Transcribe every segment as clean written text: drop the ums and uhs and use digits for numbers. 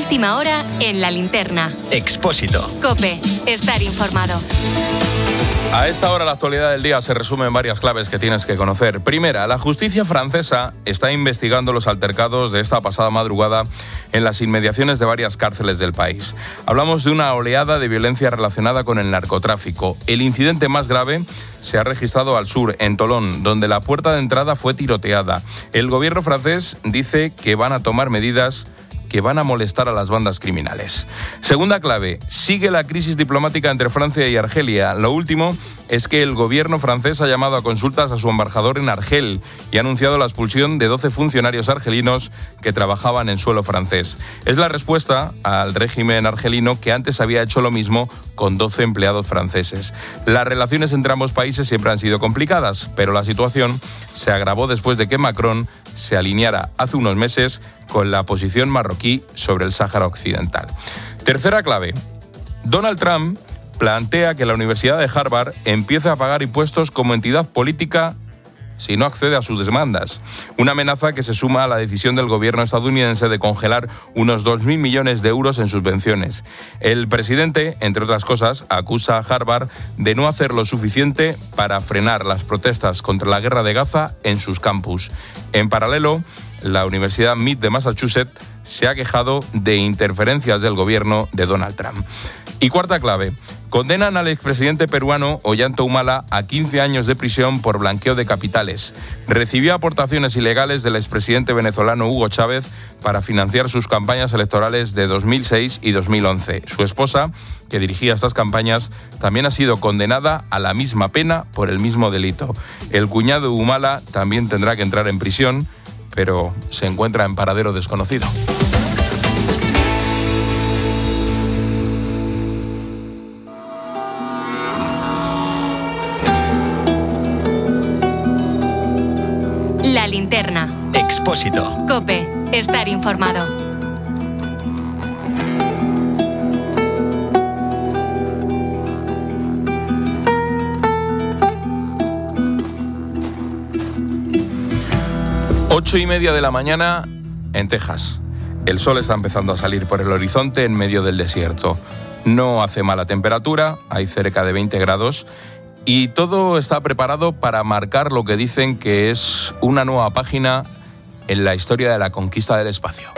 última hora en La Linterna. Expósito. COPE. Estar informado. A esta hora la actualidad del día se resume en varias claves que tienes que conocer. Primera, la justicia francesa está investigando los altercados de esta pasada madrugada en las inmediaciones de varias cárceles del país. Hablamos de una oleada de violencia relacionada con el narcotráfico. El incidente más grave se ha registrado al sur, en Tolón, donde la puerta de entrada fue tiroteada. El gobierno francés dice que van a tomar medidas que van a molestar a las bandas criminales. Segunda clave, sigue la crisis diplomática entre Francia y Argelia. Lo último es que el gobierno francés ha llamado a consultas a su embajador en Argel y ha anunciado la expulsión de 12 funcionarios argelinos que trabajaban en suelo francés. Es la respuesta al régimen argelino, que antes había hecho lo mismo con 12 empleados franceses. Las relaciones entre ambos países siempre han sido complicadas, pero la situación se agravó después de que Macron se alineara hace unos meses con la posición marroquí sobre el Sáhara Occidental. Tercera clave, Donald Trump plantea que la Universidad de Harvard empiece a pagar impuestos como entidad política si no accede a sus demandas. Una amenaza que se suma a la decisión del gobierno estadounidense de congelar unos 2.000 millones de euros en subvenciones. El presidente, entre otras cosas, acusa a Harvard de no hacer lo suficiente para frenar las protestas contra la guerra de Gaza en sus campus. En paralelo, la Universidad Mead de Massachusetts se ha quejado de interferencias del gobierno de Donald Trump. Y cuarta clave, condenan al expresidente peruano Ollanta Humala a 15 años de prisión por blanqueo de capitales. Recibió aportaciones ilegales del expresidente venezolano Hugo Chávez para financiar sus campañas electorales de 2006 y 2011. Su esposa, que dirigía estas campañas, también ha sido condenada a la misma pena por el mismo delito. El cuñado de Humala también tendrá que entrar en prisión, pero se encuentra en paradero desconocido. La Linterna. Expósito. COPE. Estar informado. Ocho y media de la mañana en Texas. El sol está empezando a salir por el horizonte en medio del desierto. No hace mala temperatura, hay cerca de 20 grados y todo está preparado para marcar lo que dicen que es una nueva página en la historia de la conquista del espacio.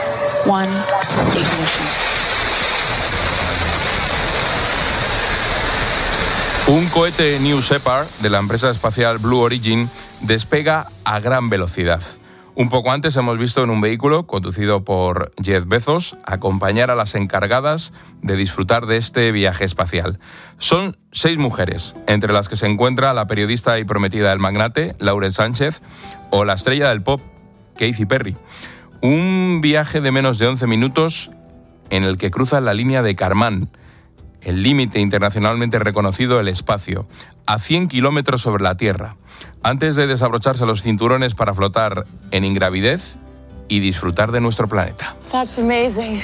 Un cohete New Shepard de la empresa espacial Blue Origin despega a gran velocidad. Un poco antes hemos visto en un vehículo conducido por Jeff Bezos acompañar a las encargadas de disfrutar de este viaje espacial. Son 6 mujeres, entre las que se encuentra la periodista y prometida del magnate, Lauren Sánchez, o la estrella del pop, Katy Perry. Un viaje de menos de 11 minutos en el que cruzan la línea de Kármán, el límite internacionalmente reconocido del espacio, a 100 kilómetros sobre la Tierra, antes de desabrocharse los cinturones para flotar en ingravidez y disfrutar de nuestro planeta. That's amazing.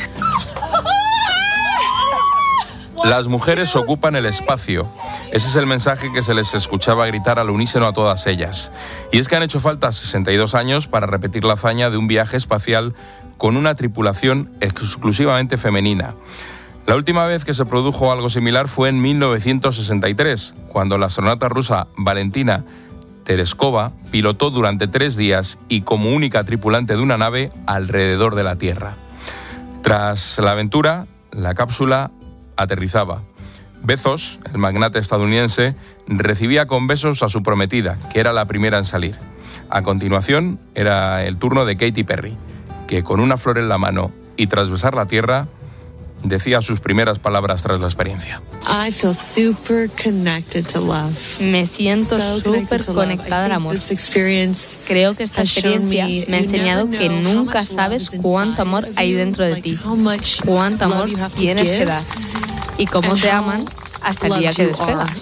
Las mujeres ocupan el espacio. Ese es el mensaje que se les escuchaba gritar al unísono a todas ellas. Y es que han hecho falta 62 años para repetir la hazaña de un viaje espacial con una tripulación exclusivamente femenina. La última vez que se produjo algo similar fue en 1963, cuando la astronauta rusa Valentina Tereskova pilotó durante 3 días y como única tripulante de una nave alrededor de la Tierra. Tras la aventura, la cápsula aterrizaba. Bezos, el magnate estadounidense, recibía con besos a su prometida, que era la primera en salir. A continuación, era el turno de Katy Perry, que con una flor en la mano y tras besar la Tierra, decía sus primeras palabras tras la experiencia. Me siento súper conectada al amor. Creo que esta experiencia me ha enseñado que nunca sabes cuánto amor hay dentro de ti, cuánto amor tienes que dar y cómo te aman hasta el día que despegas.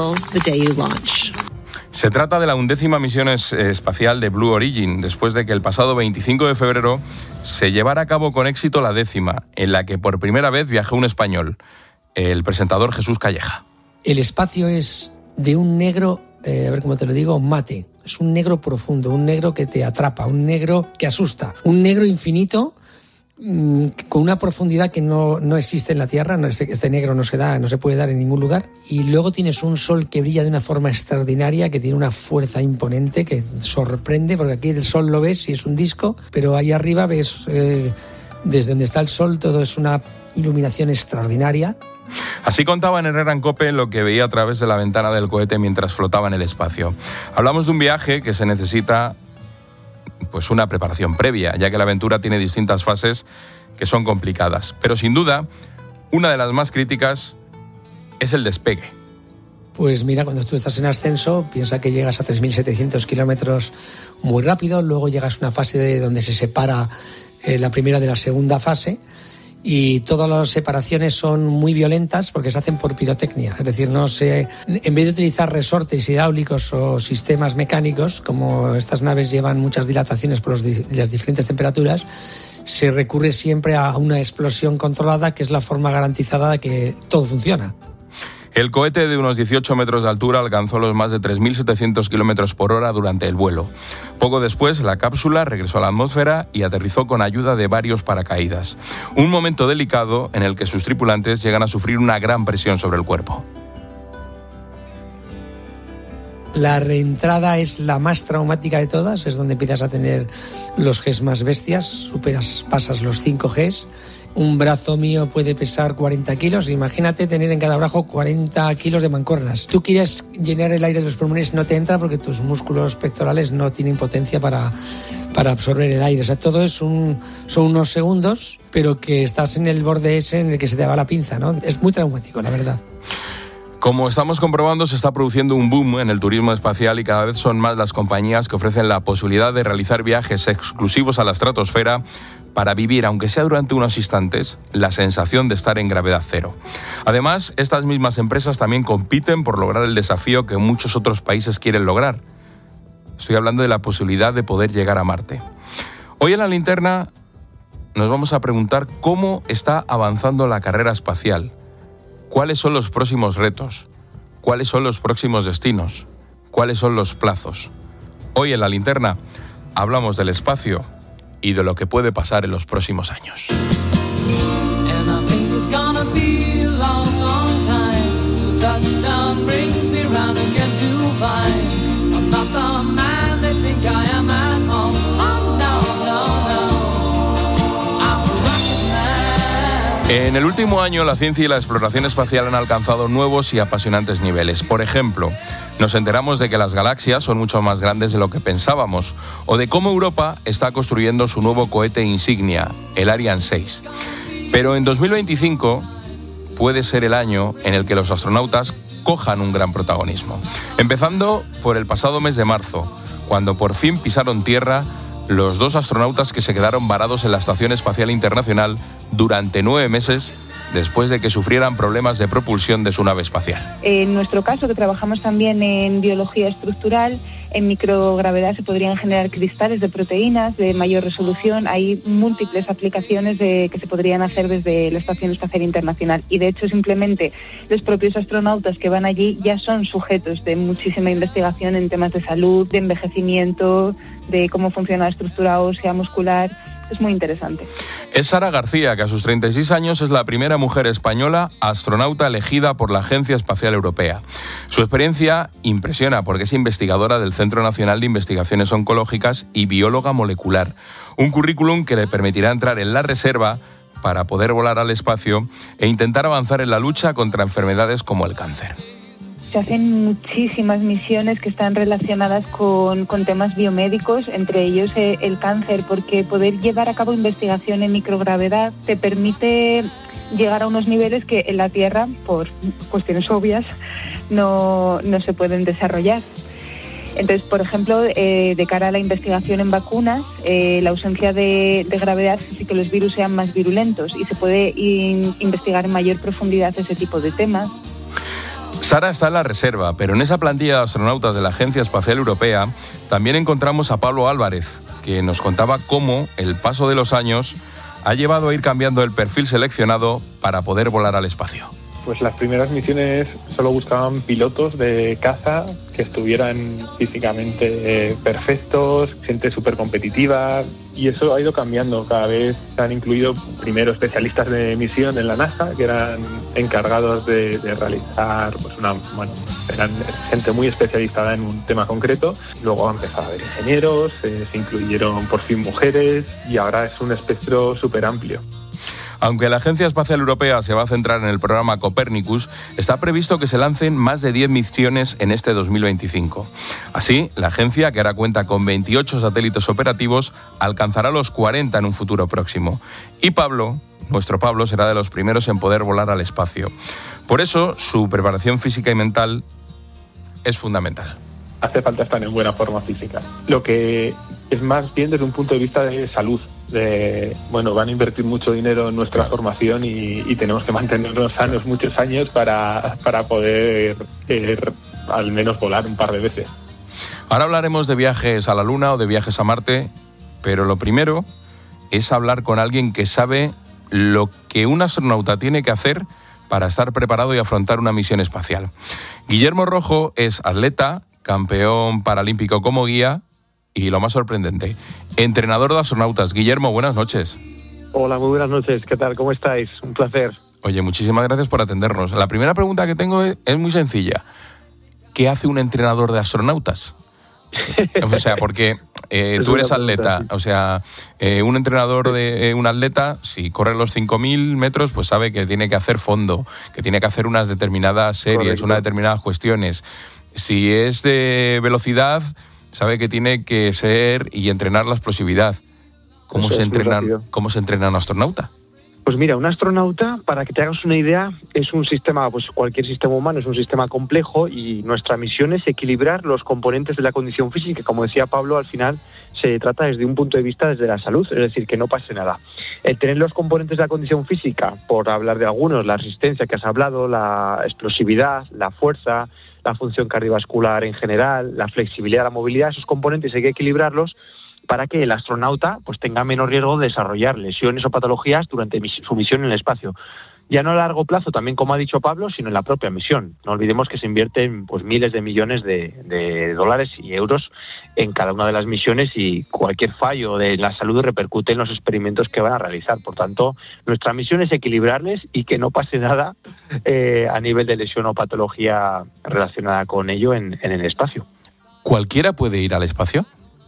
Se trata de la 11ª misión espacial de Blue Origin, después de que el pasado 25 de febrero se llevara a cabo con éxito la 10ª, en la que por primera vez viajó un español, el presentador Jesús Calleja. El espacio es de un negro, a ver cómo te lo digo, mate. Es un negro profundo, un negro que te atrapa, un negro que asusta, un negro infinito con una profundidad que no existe en la Tierra. Este negro no se puede dar en ningún lugar. Y luego tienes un sol que brilla de una forma extraordinaria, que tiene una fuerza imponente, que sorprende, porque aquí el sol lo ves y es un disco, pero ahí arriba ves, desde donde está el sol, todo es una iluminación extraordinaria. Así contaba en Herrera en COPE lo que veía a través de la ventana del cohete mientras flotaba en el espacio. Hablamos de un viaje que se necesita pues una preparación previa, ya que la aventura tiene distintas fases que son complicadas. Pero sin duda, una de las más críticas es el despegue. Pues mira, cuando tú estás en ascenso, piensa que llegas a 3.700 kilómetros muy rápido, luego llegas a una fase donde se separa la primera de la segunda fase, y todas las separaciones son muy violentas porque se hacen por pirotecnia. Es decir, en vez de utilizar resortes hidráulicos o sistemas mecánicos, como estas naves llevan muchas dilataciones por las diferentes temperaturas, se recurre siempre a una explosión controlada, que es la forma garantizada de que todo funciona. El cohete, de unos 18 metros de altura, alcanzó los más de 3.700 kilómetros por hora durante el vuelo. Poco después, la cápsula regresó a la atmósfera y aterrizó con ayuda de varios paracaídas. Un momento delicado en el que sus tripulantes llegan a sufrir una gran presión sobre el cuerpo. La reentrada es la más traumática de todas, es donde empiezas a tener los Gs más bestias, pasas los 5 Gs. Un brazo mío puede pesar 40 kilos, imagínate tener en cada brazo 40 kilos de mancuernas. Tú quieres llenar el aire de los pulmones, no te entra porque tus músculos pectorales no tienen potencia para absorber el aire. O sea, todo son unos segundos, pero que estás en el borde ese en el que se te va la pinza, ¿no? Es muy traumático, la verdad. Como estamos comprobando, se está produciendo un boom en el turismo espacial y cada vez son más las compañías que ofrecen la posibilidad de realizar viajes exclusivos a la estratosfera para vivir, aunque sea durante unos instantes, la sensación de estar en gravedad cero. Además, estas mismas empresas también compiten por lograr el desafío que muchos otros países quieren lograr. Estoy hablando de la posibilidad de poder llegar a Marte. Hoy en La Linterna nos vamos a preguntar cómo está avanzando la carrera espacial. ¿Cuáles son los próximos retos? ¿Cuáles son los próximos destinos? ¿Cuáles son los plazos? Hoy en La Linterna hablamos del espacio y de lo que puede pasar en los próximos años. En el último año, la ciencia y la exploración espacial han alcanzado nuevos y apasionantes niveles. Por ejemplo, nos enteramos de que las galaxias son mucho más grandes de lo que pensábamos, o de cómo Europa está construyendo su nuevo cohete insignia, el Ariane 6. Pero en 2025 puede ser el año en el que los astronautas cojan un gran protagonismo. Empezando por el pasado mes de marzo, cuando por fin pisaron tierra los 2 astronautas que se quedaron varados en la Estación Espacial Internacional durante 9 meses después de que sufrieran problemas de propulsión de su nave espacial. En nuestro caso, que trabajamos también en biología estructural, en microgravedad se podrían generar cristales de proteínas de mayor resolución. Hay múltiples aplicaciones que se podrían hacer desde la Estación Espacial Internacional. Y de hecho, simplemente los propios astronautas que van allí ya son sujetos de muchísima investigación en temas de salud, de envejecimiento, de cómo funciona la estructura ósea, muscular. Es muy interesante. Es Sara García, que a sus 36 años es la primera mujer española astronauta elegida por la Agencia Espacial Europea. Su experiencia impresiona porque es investigadora del Centro Nacional de Investigaciones Oncológicas y bióloga molecular. Un currículum que le permitirá entrar en la reserva para poder volar al espacio e intentar avanzar en la lucha contra enfermedades como el cáncer. Se hacen muchísimas misiones que están relacionadas con temas biomédicos, entre ellos el cáncer, porque poder llevar a cabo investigación en microgravedad te permite llegar a unos niveles que en la Tierra, por cuestiones obvias, no se pueden desarrollar. Entonces, por ejemplo, de cara a la investigación en vacunas, la ausencia de gravedad hace que los virus sean más virulentos y se puede investigar en mayor profundidad ese tipo de temas. Sara está en la reserva, pero en esa plantilla de astronautas de la Agencia Espacial Europea también encontramos a Pablo Álvarez, que nos contaba cómo el paso de los años ha llevado a ir cambiando el perfil seleccionado para poder volar al espacio. Pues las primeras misiones solo buscaban pilotos de caza que estuvieran físicamente perfectos, gente súper competitiva, y eso ha ido cambiando. Cada vez se han incluido primero especialistas de misión en la NASA, que eran encargados de realizar, eran gente muy especializada en un tema concreto. Luego han empezado a haber ingenieros, se incluyeron por fin mujeres, y ahora es un espectro súper amplio. Aunque la Agencia Espacial Europea se va a centrar en el programa Copernicus, está previsto que se lancen más de 10 misiones en este 2025. Así, la agencia, que ahora cuenta con 28 satélites operativos, alcanzará los 40 en un futuro próximo. Y Pablo, nuestro Pablo, será de los primeros en poder volar al espacio. Por eso, su preparación física y mental es fundamental. Hace falta estar en buena forma física. Lo que es más bien desde un punto de vista de salud. Van a invertir mucho dinero en nuestra formación y tenemos que mantenernos sanos muchos años para poder al menos volar un par de veces. Ahora hablaremos de viajes a la Luna o de viajes a Marte, pero lo primero es hablar con alguien que sabe lo que un astronauta tiene que hacer para estar preparado y afrontar una misión espacial. Guillermo Rojo es atleta, campeón paralímpico como guía y, lo más sorprendente, entrenador de astronautas. Guillermo, buenas noches. Hola, muy buenas noches. ¿Qué tal? ¿Cómo estáis? Un placer. Oye, muchísimas gracias por atendernos. La primera pregunta que tengo es muy sencilla. ¿Qué hace un entrenador de astronautas? O sea, porque tú eres atleta. O sea, un entrenador de un atleta, si corre los 5.000 metros, pues sabe que tiene que hacer fondo, que tiene que hacer unas determinadas series, correcto, unas determinadas cuestiones. Si es de velocidad, sabe que tiene que ser y entrenar la explosividad. ¿Cómo se entrena un astronauta? Pues mira, un astronauta, para que te hagas una idea, es un sistema, pues cualquier sistema humano es un sistema complejo, y nuestra misión es equilibrar los componentes de la condición física. Como decía Pablo, al final se trata desde un punto de vista desde la salud, es decir, que no pase nada. El tener los componentes de la condición física, por hablar de algunos, la resistencia que has hablado, la explosividad, la fuerza, la función cardiovascular en general, la flexibilidad, la movilidad, esos componentes hay que equilibrarlos para que el astronauta pues tenga menos riesgo de desarrollar lesiones o patologías durante su misión en el espacio. Ya no a largo plazo, también como ha dicho Pablo, sino en la propia misión. No olvidemos que se invierten pues miles de millones de dólares y euros en cada una de las misiones, y cualquier fallo de la salud repercute en los experimentos que van a realizar. Por tanto, nuestra misión es equilibrarles y que no pase nada a nivel de lesión o patología relacionada con ello en el espacio. ¿Cualquiera puede ir al espacio?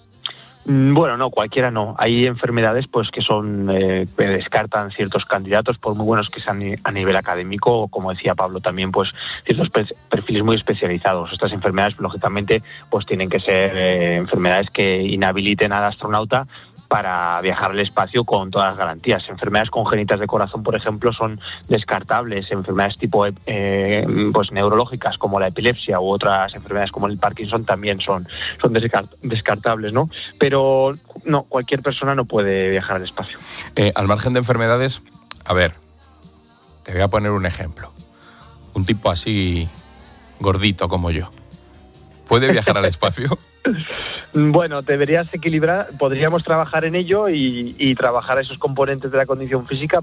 Bueno, no, cualquiera no. Hay enfermedades pues que son que descartan ciertos candidatos, por muy buenos que sean a nivel académico, como decía Pablo también, pues ciertos perfiles muy especializados. Estas enfermedades, lógicamente, pues tienen que ser enfermedades que inhabiliten al astronauta para viajar al espacio con todas las garantías. Enfermedades congénitas de corazón, por ejemplo, son descartables. Enfermedades tipo pues neurológicas, como la epilepsia, u otras enfermedades como el Parkinson, también son descartables, ¿no? Pero no, cualquier persona no puede viajar al espacio. Al margen de enfermedades, a ver, te voy a poner un ejemplo. Un tipo así gordito como yo, ¿puede viajar al espacio? Bueno, deberías equilibrar, podríamos trabajar en ello y trabajar esos componentes de la condición física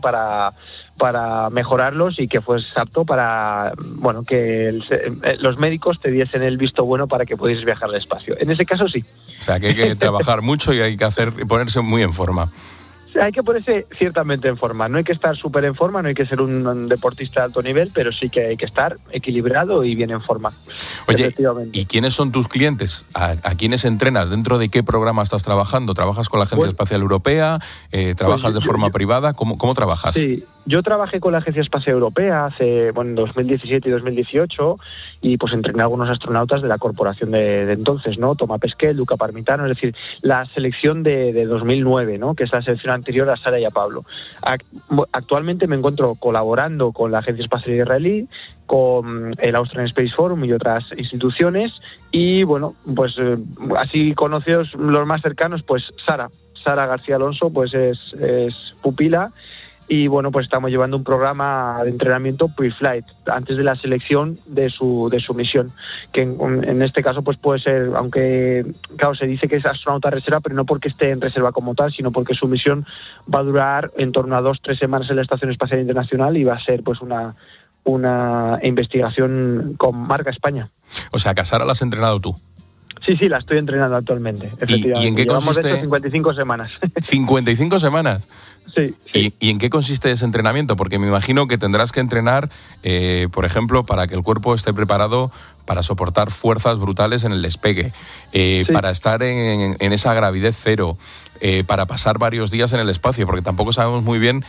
para mejorarlos y que fuese apto para, bueno, que los médicos te diesen el visto bueno para que pudieses viajar al espacio. En ese caso sí. O sea, que hay que trabajar mucho y hay que ponerse muy en forma. Hay que ponerse ciertamente en forma. No hay que estar súper en forma, no hay que ser un deportista de alto nivel, pero sí que hay que estar equilibrado y bien en forma. Oye, ¿y quiénes son tus clientes? ¿A quiénes entrenas? ¿Dentro de qué programa estás trabajando? ¿Trabajas con la Agencia Espacial Europea? ¿Trabajas de forma privada? ¿Cómo trabajas? Sí, yo trabajé con la Agencia Espacial Europea en 2017 y 2018 y pues entrené a algunos astronautas de la corporación de entonces, ¿no? Thomas Pesquet, Luca Parmitano, es decir, la selección de 2009, ¿no? Que es la selección anterior a Sara y a Pablo. Actualmente me encuentro colaborando con la Agencia Espacial Israelí, con el Austrian Space Forum y otras instituciones, y bueno, pues así conocidos los más cercanos, pues Sara García Alonso, pues es pupila. Y bueno, pues estamos llevando un programa de entrenamiento pre-flight, antes de la selección de su misión, que en este caso pues puede ser, aunque claro, se dice que es astronauta reserva, pero no porque esté en reserva como tal, sino porque su misión va a durar en torno a 2-3 semanas en la Estación Espacial Internacional y va a ser pues una una investigación con marca España. O sea, que a Sara la has entrenado tú. Sí, la estoy entrenando actualmente, efectivamente. ¿Y en qué consiste? Llevamos 55 semanas. ¿55 semanas? Sí. ¿Y en qué consiste ese entrenamiento? Porque me imagino que tendrás que entrenar, por ejemplo, para que el cuerpo esté preparado para soportar fuerzas brutales en el despegue, para estar en esa gravidez cero, para pasar varios días en el espacio, porque tampoco sabemos muy bien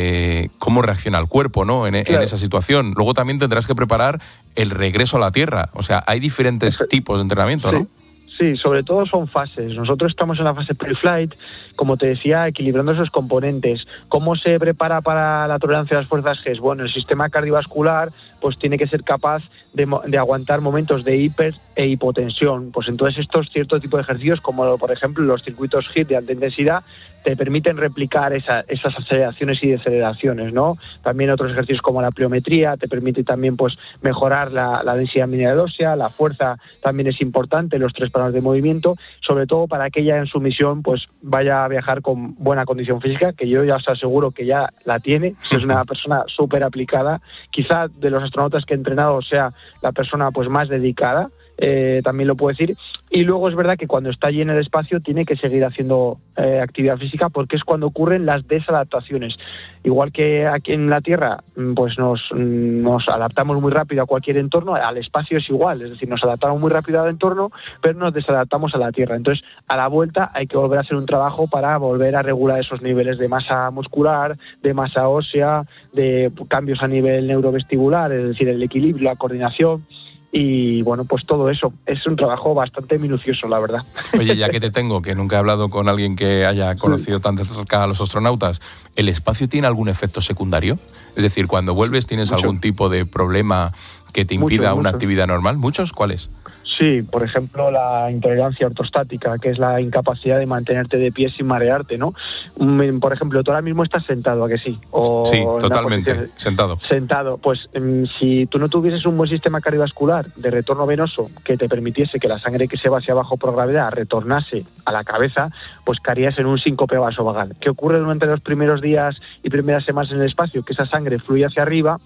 cómo reacciona el cuerpo, ¿no? En esa situación. Luego también tendrás que preparar el regreso a la Tierra. O sea, hay diferentes tipos de entrenamiento, ¿no? Sí, sobre todo son fases. Nosotros estamos en la fase pre-flight, como te decía, equilibrando esos componentes. ¿Cómo se prepara para la tolerancia a las fuerzas G? Bueno, el sistema cardiovascular pues tiene que ser capaz de aguantar momentos de hiper e hipotensión. Pues entonces estos ciertos tipos de ejercicios, como por ejemplo los circuitos HIIT de alta intensidad, te permiten replicar esas aceleraciones y deceleraciones, ¿no? También otros ejercicios como la pliometría te permite también pues mejorar la densidad mineral ósea, la fuerza también es importante, los 3 planos de movimiento, sobre todo para que ella en su misión pues vaya a viajar con buena condición física, que yo ya os aseguro que ya la tiene, es una persona súper aplicada, quizá de los astronautas que he entrenado sea la persona pues más dedicada, también lo puedo decir, y luego es verdad que cuando está allí en el espacio tiene que seguir haciendo actividad física porque es cuando ocurren las desadaptaciones. Igual que aquí en la Tierra pues nos adaptamos muy rápido a cualquier entorno, al espacio es igual, es decir, nos adaptamos muy rápido al entorno pero nos desadaptamos a la Tierra. Entonces a la vuelta hay que volver a hacer un trabajo para volver a regular esos niveles de masa muscular, de masa ósea, de cambios a nivel neurovestibular, es decir, el equilibrio, la coordinación. Y bueno, pues todo eso es un trabajo bastante minucioso, la verdad. Oye, ya que te tengo, que nunca he hablado con alguien que haya conocido tan de cerca a los astronautas, ¿el espacio tiene algún efecto secundario? Es decir, cuando vuelves, ¿tienes algún tipo de problema que te impida una actividad normal? ¿Muchos? ¿Cuáles? Sí, por ejemplo, la intolerancia ortostática, que es la incapacidad de mantenerte de pie sin marearte, ¿no? Por ejemplo, tú ahora mismo estás sentado, ¿a que sí? Sí, totalmente, sentado. Sentado, pues si tú no tuvieses un buen sistema cardiovascular de retorno venoso que te permitiese que la sangre que se va hacia abajo por gravedad retornase a la cabeza, pues caerías en un síncope vasovagal. ¿Qué ocurre durante los primeros días y primeras semanas en el espacio? Que esa sangre fluye hacia arriba,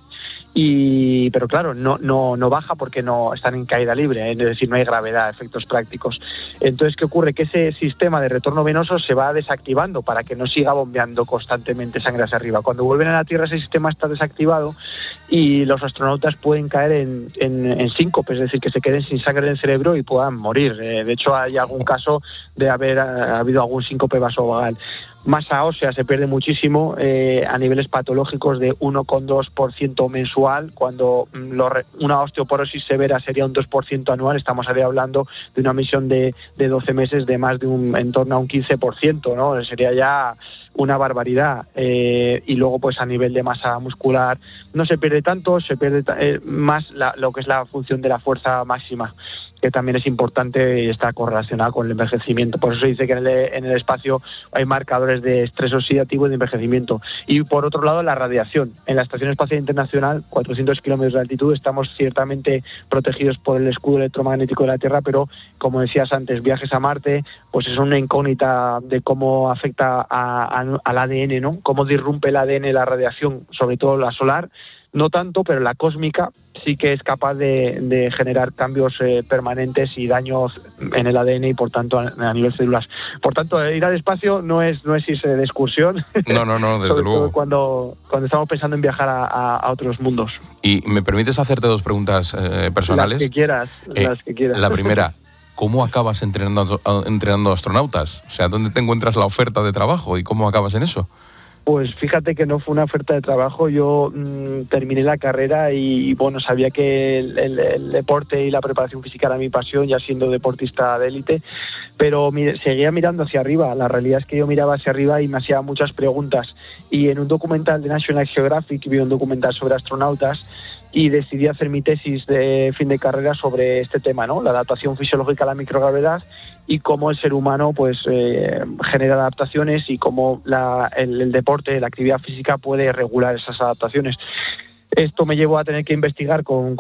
pero claro, no baja porque no están en caída libre, es decir, no hay gravedad, efectos prácticos. Entonces, ¿qué ocurre? Que ese sistema de retorno venoso se va desactivando para que no siga bombeando constantemente sangre hacia arriba. Cuando vuelven a la Tierra ese sistema está desactivado y los astronautas pueden caer en síncope, es decir, que se queden sin sangre en el cerebro y puedan morir. De hecho, hay algún caso de haber habido algún síncope vasovagal. Masa ósea se pierde muchísimo a niveles patológicos de 1,2% mensual, cuando una osteoporosis severa sería un 2% anual. Estamos hablando de una misión de 12 meses de más de en torno a un 15%, ¿no? Sería ya una barbaridad. Y luego pues a nivel de masa muscular no se pierde tanto, se pierde más lo que es la función de la fuerza máxima, que también es importante y está correlacionada con el envejecimiento. Por eso se dice que en el espacio hay marcadores de estrés oxidativo y de envejecimiento. Y por otro lado, la radiación. En la Estación Espacial Internacional, 400 kilómetros de altitud, estamos ciertamente protegidos por el escudo electromagnético de la Tierra, pero como decías antes, viajes a Marte, pues es una incógnita de cómo afecta al ADN, ¿no? Cómo disrumpe el ADN la radiación, sobre todo la solar. No tanto, pero la cósmica sí que es capaz de generar cambios permanentes y daños en el ADN y por tanto a nivel células. Por tanto, ir al espacio no es irse de excursión. No, desde luego. Cuando estamos pensando en viajar a otros mundos. ¿Y me permites hacerte 2 preguntas personales? Las que quieras. La primera, ¿cómo acabas entrenando astronautas? O sea, ¿dónde te encuentras la oferta de trabajo y cómo acabas en eso? Pues fíjate que no fue una oferta de trabajo. Yo terminé la carrera y bueno, sabía que el deporte y la preparación física era mi pasión, ya siendo deportista de élite, pero seguía mirando hacia arriba. La realidad es que yo miraba hacia arriba y me hacía muchas preguntas. Y en un documental de National Geographic, vi un documental sobre astronautas y decidí hacer mi tesis de fin de carrera sobre este tema, ¿no? La adaptación fisiológica a la microgravedad y cómo el ser humano pues genera adaptaciones y cómo el deporte, la actividad física puede regular esas adaptaciones. Esto me llevó a tener que investigar con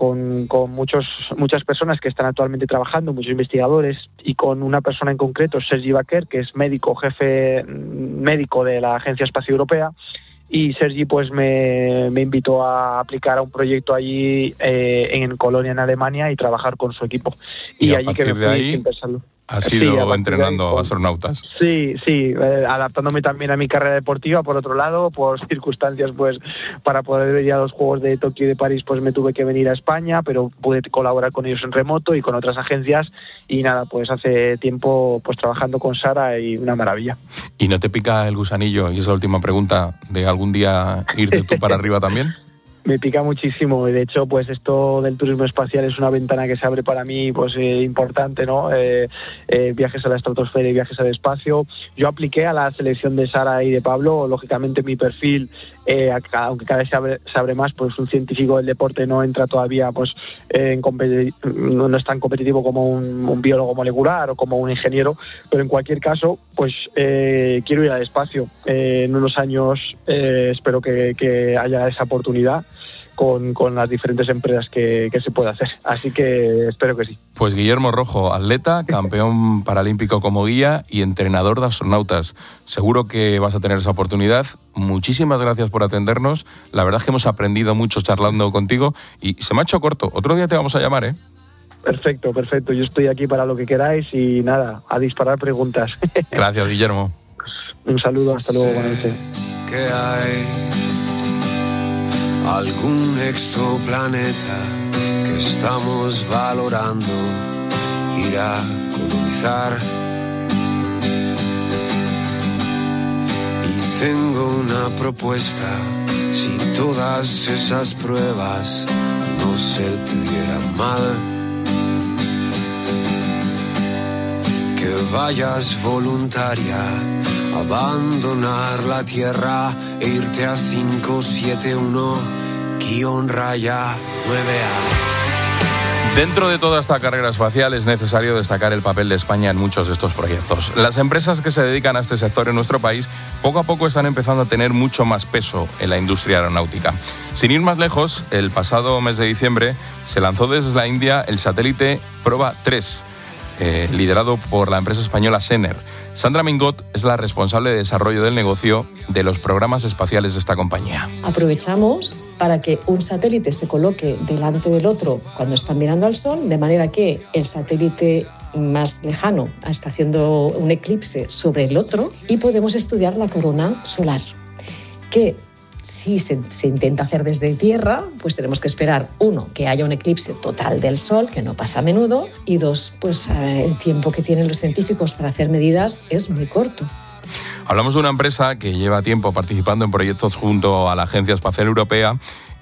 muchas personas que están actualmente trabajando, muchos investigadores, y con una persona en concreto, Sergi Baquer, que es jefe médico de la Agencia Espacial Europea, y Sergi pues me invitó a aplicar a un proyecto allí en Colonia, en Alemania, y trabajar con su equipo. Y allí que me fui sin pensarlo. ¿Has ido entrenando astronautas? Sí, adaptándome también a mi carrera deportiva, por otro lado, por circunstancias, pues para poder ir a los Juegos de Tokio y de París, pues me tuve que venir a España, pero pude colaborar con ellos en remoto y con otras agencias, y nada, pues hace tiempo pues trabajando con Sara, y una maravilla. ¿Y no te pica el gusanillo, y es la última pregunta, de algún día irte tú para arriba también? Me pica muchísimo, y de hecho pues esto del turismo espacial es una ventana que se abre para mí, pues importante, ¿no? Viajes a la estratosfera y viajes al espacio. Yo apliqué a la selección de Sara y de Pablo. Lógicamente mi perfil, aunque cada vez se abre más, pues un científico del deporte no entra todavía, pues no es tan competitivo como un biólogo molecular o como un ingeniero, pero en cualquier caso pues quiero ir al espacio. En unos años espero que haya esa oportunidad con las diferentes empresas que se pueda hacer. Así que espero que sí. Pues Guillermo Rojo, atleta, campeón paralímpico como guía y entrenador de astronautas. Seguro que vas a tener esa oportunidad. Muchísimas gracias por atendernos. La verdad es que hemos aprendido mucho charlando contigo y se me ha hecho corto. Otro día te vamos a llamar, ¿eh? Perfecto. Yo estoy aquí para lo que queráis y nada, a disparar preguntas. Gracias, Guillermo. Un saludo, hasta luego, buenas noches. ¿Qué hay? Algún exoplaneta que estamos valorando ir a colonizar. Y tengo una propuesta: si todas esas pruebas no se te dieran mal, que vayas voluntaria a abandonar la Tierra e irte a 571-9A. Dentro de toda esta carrera espacial es necesario destacar el papel de España en muchos de estos proyectos. Las empresas que se dedican a este sector en nuestro país poco a poco están empezando a tener mucho más peso en la industria aeronáutica. Sin ir más lejos, el pasado mes de diciembre se lanzó desde la India el satélite Proba 3, liderado por la empresa española Sener. Sandra Mingot es la responsable de desarrollo del negocio de los programas espaciales de esta compañía. Aprovechamos para que un satélite se coloque delante del otro cuando están mirando al Sol, de manera que el satélite más lejano está haciendo un eclipse sobre el otro y podemos estudiar la corona solar, que si se intenta hacer desde Tierra, pues tenemos que esperar, 1, que haya un eclipse total del Sol, que no pasa a menudo, y 2, pues el tiempo que tienen los científicos para hacer medidas es muy corto. Hablamos de una empresa que lleva tiempo participando en proyectos junto a la Agencia Espacial Europea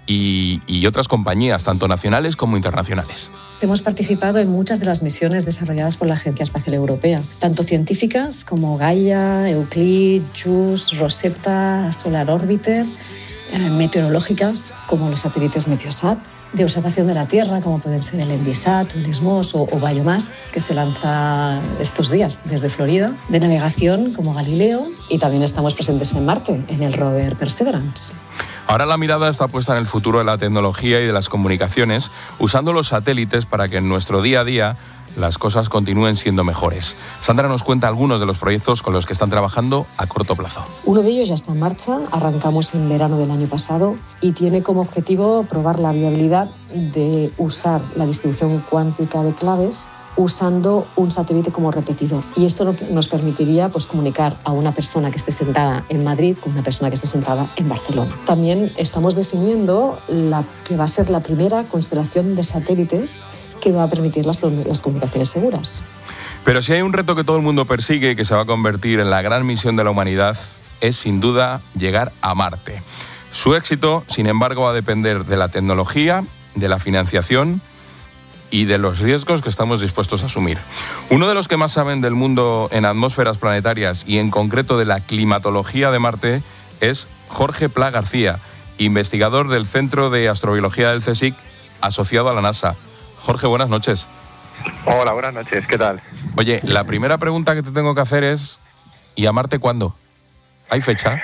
y otras compañías, tanto nacionales como internacionales. Hemos participado en muchas de las misiones desarrolladas por la Agencia Espacial Europea, tanto científicas como Gaia, Euclid, JUICE, Rosetta, Solar Orbiter, meteorológicas como los satélites Meteosat, de observación de la Tierra como pueden ser el Envisat, el ESMOS o Biomass, que se lanza estos días desde Florida, de navegación como Galileo, y también estamos presentes en Marte, en el rover Perseverance. Ahora la mirada está puesta en el futuro de la tecnología y de las comunicaciones, usando los satélites para que en nuestro día a día las cosas continúen siendo mejores. Sandra nos cuenta algunos de los proyectos con los que están trabajando a corto plazo. Uno de ellos ya está en marcha, arrancamos en verano del año pasado y tiene como objetivo probar la viabilidad de usar la distribución cuántica de claves usando un satélite como repetidor. Y esto nos permitiría pues, comunicar a una persona que esté sentada en Madrid con una persona que esté sentada en Barcelona. También estamos definiendo la que va a ser la primera constelación de satélites que va a permitir las comunicaciones seguras. Pero si hay un reto que todo el mundo persigue y que se va a convertir en la gran misión de la humanidad, es sin duda llegar a Marte. Su éxito, sin embargo, va a depender de la tecnología, de la financiación y de los riesgos que estamos dispuestos a asumir. Uno de los que más saben del mundo en atmósferas planetarias y en concreto de la climatología de Marte es Jorge Pla García, investigador del Centro de Astrobiología del CSIC, asociado a la NASA. Jorge, buenas noches. Hola, buenas noches, ¿qué tal? Oye, la primera pregunta que te tengo que hacer es, ¿y a Marte cuándo? ¿Hay fecha?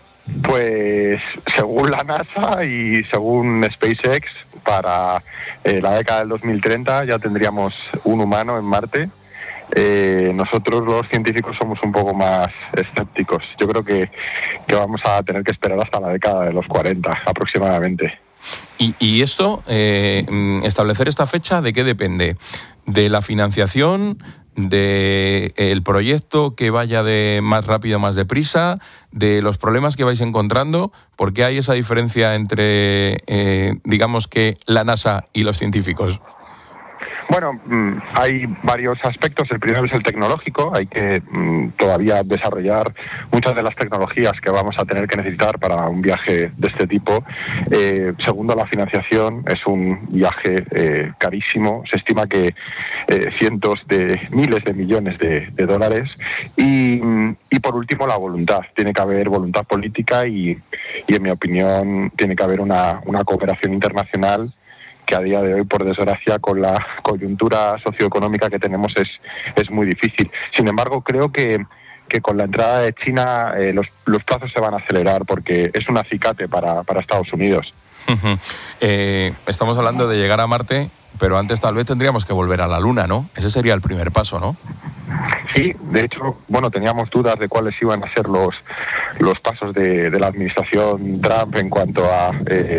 Pues según la NASA y según SpaceX, para la década del 2030 ya tendríamos un humano en Marte. Nosotros los científicos somos un poco más escépticos. Yo creo que vamos a tener que esperar hasta la década de los 40 aproximadamente. ¿Y esto, establecer esta fecha, de qué depende? ¿De la financiación? ¿Del proyecto que vaya de más rápido, más deprisa? ¿De los problemas que vais encontrando? ¿Por qué hay esa diferencia entre, digamos que, la NASA y los científicos? Bueno, hay varios aspectos. El primero es el tecnológico. Hay que todavía desarrollar muchas de las tecnologías que vamos a tener que necesitar para un viaje de este tipo. Segundo, la financiación. Es un viaje carísimo. Se estima que cientos de miles de millones de dólares. Y por último, la voluntad. Tiene que haber voluntad política y en mi opinión, tiene que haber una cooperación internacional que a día de hoy, por desgracia, con la coyuntura socioeconómica que tenemos es muy difícil. Sin embargo, creo que con la entrada de China los plazos se van a acelerar porque es un acicate para Estados Unidos. Estamos hablando de llegar a Marte, pero antes tal vez tendríamos que volver a la Luna, ¿no? Ese sería el primer paso, ¿no? Sí, de hecho, bueno, teníamos dudas de cuáles iban a ser los pasos de la administración Trump en cuanto a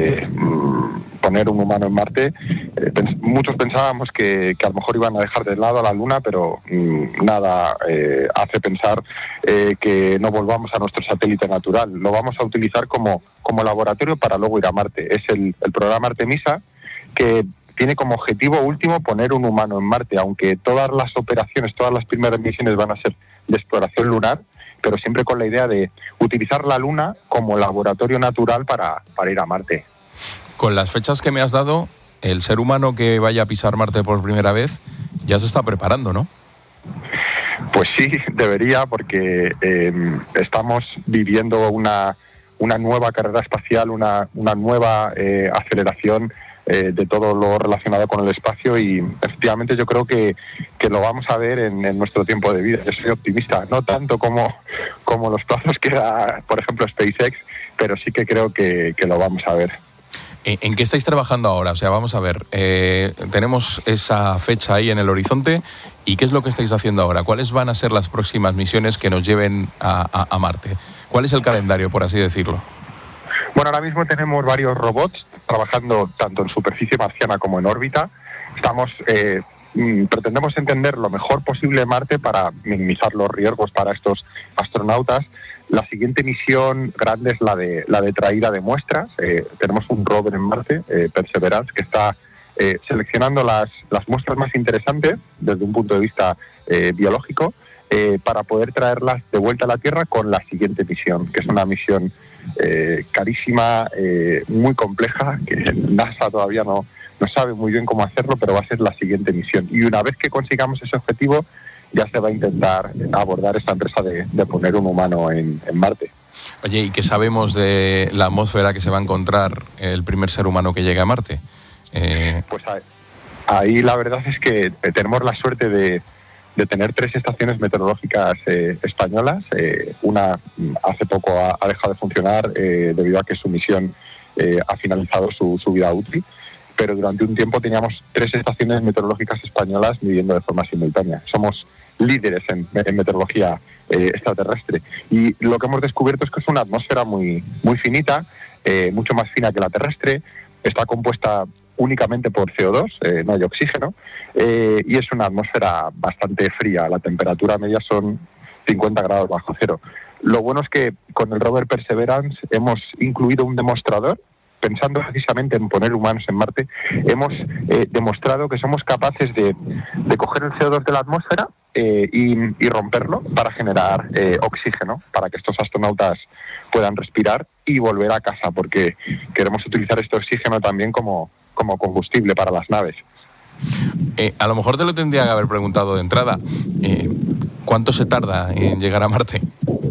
poner un humano en Marte. Muchos pensábamos que a lo mejor iban a dejar de lado a la Luna, pero nada hace pensar que no volvamos a nuestro satélite natural. Lo vamos a utilizar como laboratorio para luego ir a Marte. Es el programa Artemisa, que tiene como objetivo último poner un humano en Marte, aunque todas las operaciones, todas las primeras misiones van a ser de exploración lunar, pero siempre con la idea de utilizar la Luna como laboratorio natural para ir a Marte. Con las fechas que me has dado, el ser humano que vaya a pisar Marte por primera vez ya se está preparando, ¿no? Pues sí, debería, porque estamos viviendo una nueva carrera espacial, una nueva aceleración de todo lo relacionado con el espacio, y efectivamente yo creo que lo vamos a ver en nuestro tiempo de vida. Yo soy optimista, no tanto como los plazos que da, por ejemplo, SpaceX, pero sí que creo que lo vamos a ver. ¿En qué estáis trabajando ahora? O sea, vamos a ver, tenemos esa fecha ahí en el horizonte, ¿y qué es lo que estáis haciendo ahora? ¿Cuáles van a ser las próximas misiones que nos lleven a Marte? ¿Cuál es el calendario, por así decirlo? Bueno, ahora mismo tenemos varios robots trabajando tanto en superficie marciana como en órbita. Pretendemos entender lo mejor posible Marte para minimizar los riesgos para estos astronautas. La siguiente misión grande es la de traída de muestras. Tenemos un rover en Marte, Perseverance, que está seleccionando las muestras más interesantes desde un punto de vista biológico para poder traerlas de vuelta a la Tierra con la siguiente misión, que es una misión carísima, muy compleja, que NASA todavía no sabe muy bien cómo hacerlo, pero va a ser la siguiente misión. Y una vez que consigamos ese objetivo, ya se va a intentar abordar esta empresa de poner un humano en Marte. Oye, ¿y qué sabemos de la atmósfera que se va a encontrar el primer ser humano que llegue a Marte? Pues ahí la verdad es que tenemos la suerte de tener 3 estaciones meteorológicas españolas. Una hace poco ha dejado de funcionar debido a que su misión ha finalizado su vida útil, pero durante un tiempo teníamos 3 estaciones meteorológicas españolas midiendo de forma simultánea. Somos líderes en meteorología extraterrestre, y lo que hemos descubierto es que es una atmósfera muy, muy finita, mucho más fina que la terrestre. Está compuesta únicamente por CO2, no hay oxígeno, y es una atmósfera bastante fría. La temperatura media son 50 grados bajo cero. Lo bueno es que con el rover Perseverance hemos incluido un demostrador. Pensando precisamente en poner humanos en Marte, hemos demostrado que somos capaces de coger el CO2 de la atmósfera y romperlo para generar oxígeno, para que estos astronautas puedan respirar y volver a casa, porque queremos utilizar este oxígeno también como combustible para las naves. A lo mejor te lo tendría que haber preguntado de entrada. ¿Cuánto se tarda en llegar a Marte?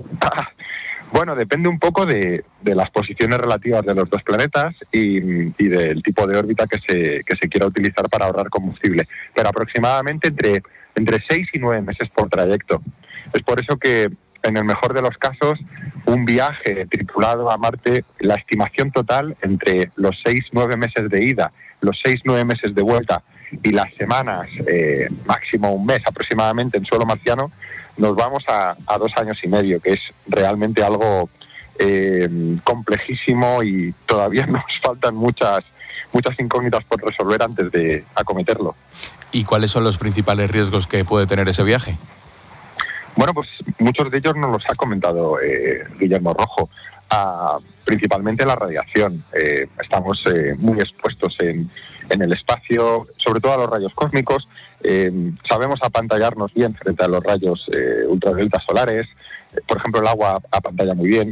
Bueno, depende un poco de las posiciones relativas de los 2 planetas y del tipo de órbita que se quiera utilizar para ahorrar combustible, pero aproximadamente entre 6 y 9 meses por trayecto. Es por eso que, en el mejor de los casos, un viaje tripulado a Marte, la estimación total entre los 6-9 meses de ida, los 6-9 meses de vuelta y las semanas, máximo un mes aproximadamente en suelo marciano, nos vamos a 2 años y medio, que es realmente algo complejísimo y todavía nos faltan muchas incógnitas por resolver antes de acometerlo. ¿Y cuáles son los principales riesgos que puede tener ese viaje? Bueno, pues muchos de ellos nos los ha comentado Guillermo Rojo. Principalmente la radiación. Estamos muy expuestos en el espacio, sobre todo a los rayos cósmicos. Sabemos apantallarnos bien frente a los rayos ultravioleta solares. Por ejemplo, el agua apantalla muy bien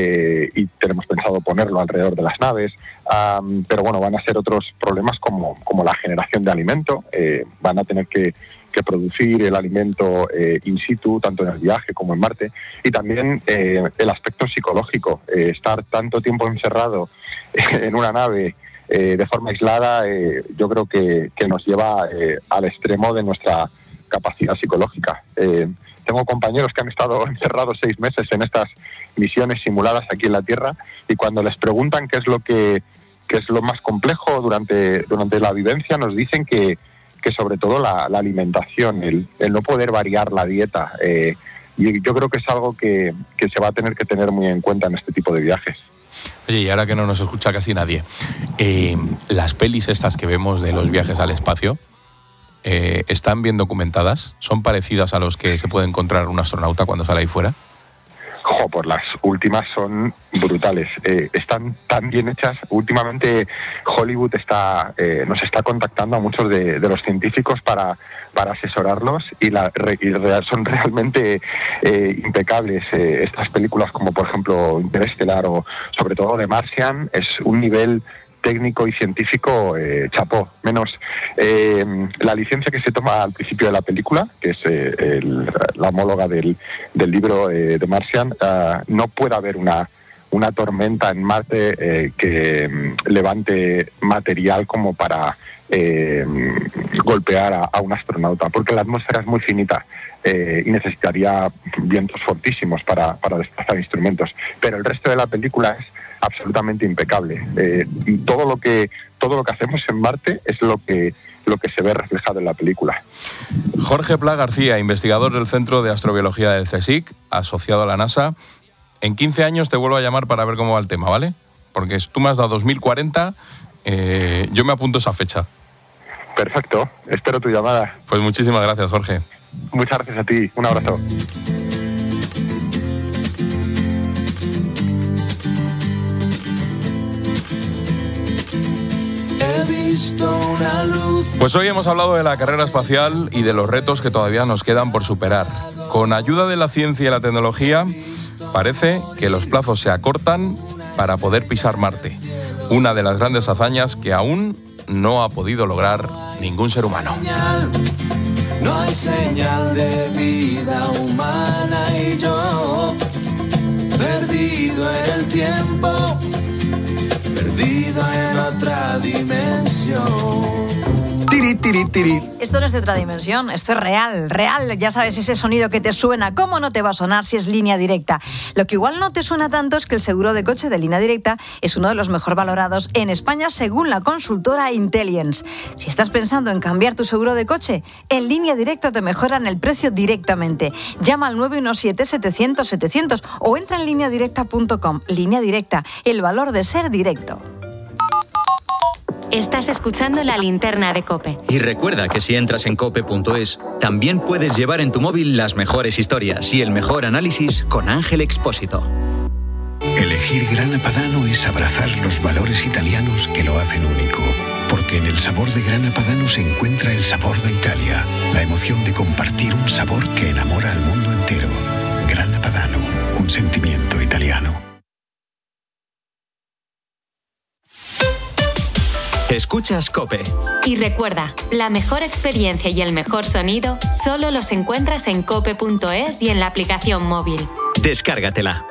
y tenemos pensado ponerlo alrededor de las naves. Pero bueno, van a ser otros problemas como la generación de alimento. Van a tener que producir el alimento in situ, tanto en el viaje como en Marte, y también el aspecto psicológico, estar tanto tiempo encerrado en una nave de forma aislada, yo creo que nos lleva al extremo de nuestra capacidad psicológica. Tengo compañeros que han estado encerrados 6 meses en estas misiones simuladas aquí en la Tierra, y cuando les preguntan qué es lo más complejo durante la vivencia, nos dicen que sobre todo la alimentación, el no poder variar la dieta, y yo creo que es algo que se va a tener que tener muy en cuenta en este tipo de viajes. Oye, y ahora que no nos escucha casi nadie, las pelis estas que vemos de los viajes al espacio, ¿están bien documentadas? ¿Son parecidas a los que se puede encontrar un astronauta cuando sale ahí fuera? Pues las últimas son brutales. Están tan bien hechas. Últimamente Hollywood nos está contactando a muchos de los científicos para asesorarlos y son realmente impecables. Estas películas como por ejemplo Interestelar o sobre todo The Martian es un nivel técnico y científico chapó, menos la licencia que se toma al principio de la película, que es la homóloga del libro de Martian. No puede haber una tormenta en Marte que levante material como para golpear a un astronauta, porque la atmósfera es muy finita y necesitaría vientos fortísimos para desplazar instrumentos, pero el resto de la película es absolutamente impecable. Todo lo que hacemos en Marte es lo que se ve reflejado en la película. Jorge Pla García, investigador del Centro de Astrobiología del CSIC, asociado a la NASA. En 15 años te vuelvo a llamar para ver cómo va el tema, ¿vale? Porque tú me has dado 2040, yo me apunto esa fecha. Perfecto, espero tu llamada. Pues muchísimas gracias, Jorge. Muchas gracias a ti, un abrazo. Pues hoy hemos hablado de la carrera espacial y de los retos que todavía nos quedan por superar. Con ayuda de la ciencia y la tecnología, parece que los plazos se acortan para poder pisar Marte. Una de las grandes hazañas que aún no ha podido lograr ningún ser humano. No hay señal de vida humana y yo, perdido en el tiempo, perdido en otra dimensión. Tiri, tiri, tiri. Esto no es de otra dimensión, esto es real. Ya sabes, ese sonido que te suena, ¿cómo no te va a sonar si es Línea Directa? Lo que igual no te suena tanto es que el seguro de coche de Línea Directa es uno de los mejor valorados en España según la consultora Intellience. Si estás pensando en cambiar tu seguro de coche, en Línea Directa te mejoran el precio directamente. Llama al 917-700-700 o entra en lineadirecta.com. Línea Directa, el valor de ser directo. Estás escuchando La Linterna de COPE. Y recuerda que si entras en cope.es, también puedes llevar en tu móvil las mejores historias y el mejor análisis con Ángel Expósito. Elegir Grana Padano es abrazar los valores italianos que lo hacen único. Porque en el sabor de Grana Padano se encuentra el sabor de Italia, la emoción de compartir un sabor que enamora al mundo entero. Grana Padano, un sentimiento italiano. Escuchas COPE. Y recuerda, la mejor experiencia y el mejor sonido solo los encuentras en cope.es y en la aplicación móvil. Descárgatela.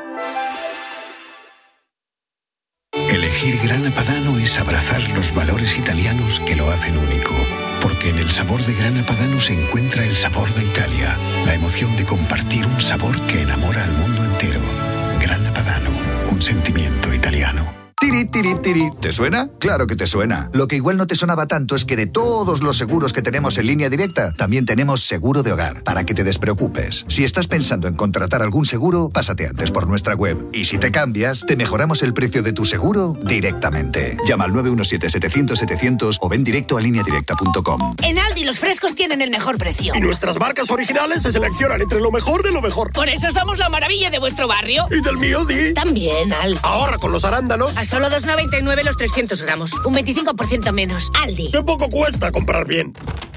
Elegir Grana Padano es abrazar los valores italianos que lo hacen único. Porque en el sabor de Grana Padano se encuentra el sabor de Italia, la emoción de compartir un sabor que enamora al mundo entero. Grana Padano, un sentimiento italiano. Tiri, tiri, tiri. ¿Te suena? Claro que te suena. Lo que igual no te sonaba tanto es que de todos los seguros que tenemos en Línea Directa, también tenemos seguro de hogar, para que te despreocupes. Si estás pensando en contratar algún seguro, pásate antes por nuestra web. Y si te cambias, te mejoramos el precio de tu seguro directamente. Llama al 917-700-700 o ven directo a lineadirecta.com. En Aldi los frescos tienen el mejor precio. Y nuestras marcas originales se seleccionan entre lo mejor de lo mejor. Por eso somos la maravilla de vuestro barrio. Y del mío, Di. También, Aldi. Ahorra con los arándanos. A solo 2,99 los 300 gramos. Un 25% menos. Aldi. ¡Qué poco cuesta comprar bien!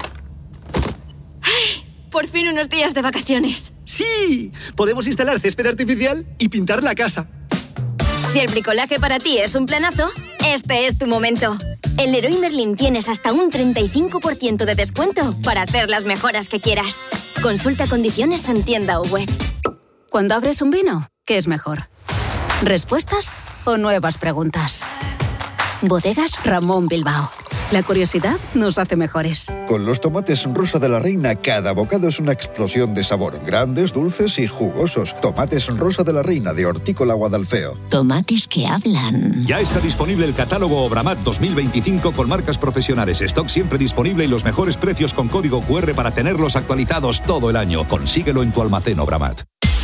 ¡Ay! Por fin unos días de vacaciones. ¡Sí! Podemos instalar césped artificial y pintar la casa. Si el bricolaje para ti es un planazo, este es tu momento. En Leroy Merlin tienes hasta un 35% de descuento para hacer las mejoras que quieras. Consulta condiciones en tienda o web. Cuando abres un vino, ¿qué es mejor? ¿Respuestas o nuevas preguntas? Bodegas Ramón Bilbao. La curiosidad nos hace mejores. Con los tomates Rosa de la Reina, cada bocado es una explosión de sabor. Grandes, dulces y jugosos. Tomates Rosa de la Reina de Hortícola Guadalfeo. Tomates que hablan. Ya está disponible el catálogo Obramat 2025 con marcas profesionales. Stock siempre disponible y los mejores precios con código QR para tenerlos actualizados todo el año. Consíguelo en tu almacén Obramat.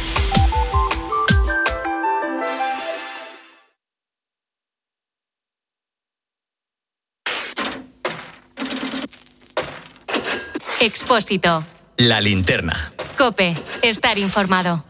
Expósito. La linterna. COPE. Estar informado.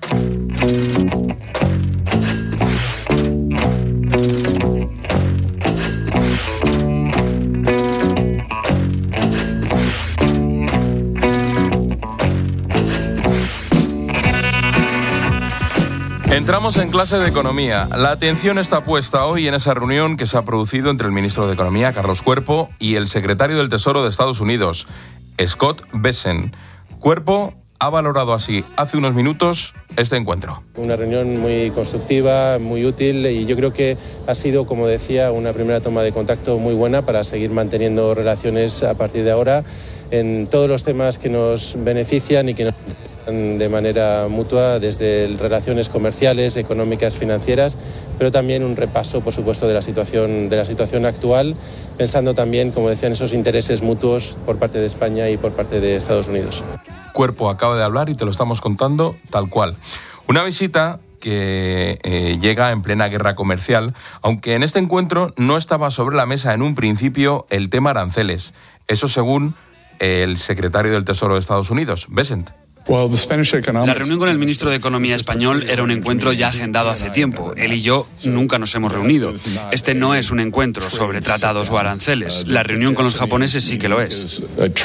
Entramos en clase de economía. La atención está puesta hoy en esa reunión que se ha producido entre el ministro de Economía, Carlos Cuerpo, y el secretario del Tesoro de Estados Unidos, Scott Bessent. Cuerpo ha valorado así hace unos minutos este encuentro. Una reunión muy constructiva, muy útil, y yo creo que ha sido, como decía, una primera toma de contacto muy buena para seguir manteniendo relaciones a partir de ahora en todos los temas que nos benefician y que nos interesan de manera mutua, desde relaciones comerciales, económicas, financieras, pero también un repaso, por supuesto, de la situación actual, pensando también, como decían, esos intereses mutuos por parte de España y por parte de Estados Unidos. Cuerpo acaba de hablar y te lo estamos contando tal cual. Una visita que llega en plena guerra comercial, aunque en este encuentro no estaba sobre la mesa en un principio el tema aranceles. Eso según el secretario del Tesoro de Estados Unidos, Bessent. La reunión con el ministro de Economía español era un encuentro ya agendado hace tiempo. Él y yo nunca nos hemos reunido. Este no es un encuentro sobre tratados o aranceles. La reunión con los japoneses sí que lo es.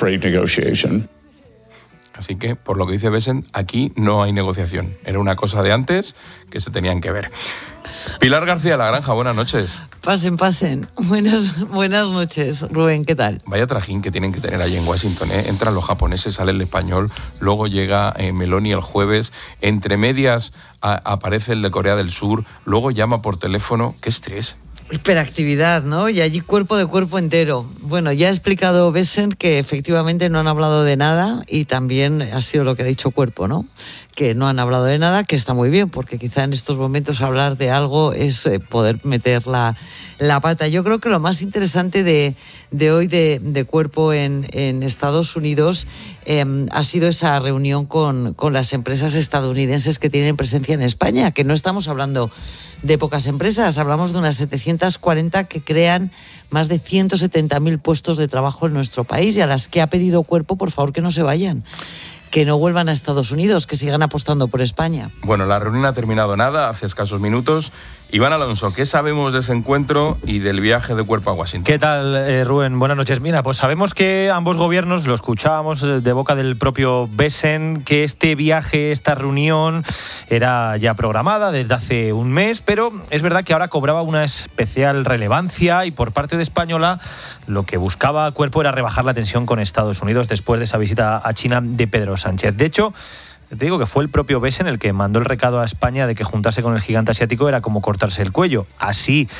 Así que, por lo que dice Bessent, aquí no hay negociación. Era una cosa de antes que se tenían que ver. Pilar García La Granja, buenas noches. Pasen. Buenas noches, Rubén, ¿qué tal? Vaya trajín que tienen que tener allí en Washington, ¿eh? Entran los japoneses, sale el español, luego llega Meloni el jueves, entre medias aparece el de Corea del Sur, luego llama por teléfono. ¡Qué estrés! Hiperactividad, ¿no? Y allí cuerpo de cuerpo entero. Bueno, ya ha explicado Bessent que efectivamente no han hablado de nada, y también ha sido lo que ha dicho Cuerpo, ¿no? Que no han hablado de nada, que está muy bien, porque quizá en estos momentos hablar de algo es poder meter la pata. Yo creo que lo más interesante de hoy de Cuerpo en Estados Unidos ha sido esa reunión con las empresas estadounidenses que tienen presencia en España, que no estamos hablando de pocas empresas, hablamos de unas 740 que crean más de 170.000 puestos de trabajo en nuestro país, y a las que ha pedido Cuerpo, por favor, que no se vayan, que no vuelvan a Estados Unidos, que sigan apostando por España. Bueno, la reunión ha terminado hace escasos minutos. Iván Alonso, ¿qué sabemos de ese encuentro y del viaje de Cuerpo a Washington? ¿Qué tal, Rubén? Buenas noches. Mira, pues sabemos que ambos gobiernos, lo escuchábamos de boca del propio Bessent, que este viaje, esta reunión, era ya programada desde hace un mes, pero es verdad que ahora cobraba una especial relevancia, y por parte de Española lo que buscaba Cuerpo era rebajar la tensión con Estados Unidos después de esa visita a China de Pedro Sánchez. De hecho, te digo que fue el propio Bessent el que mandó el recado a España de que juntarse con el gigante asiático era como cortarse el cuello. Así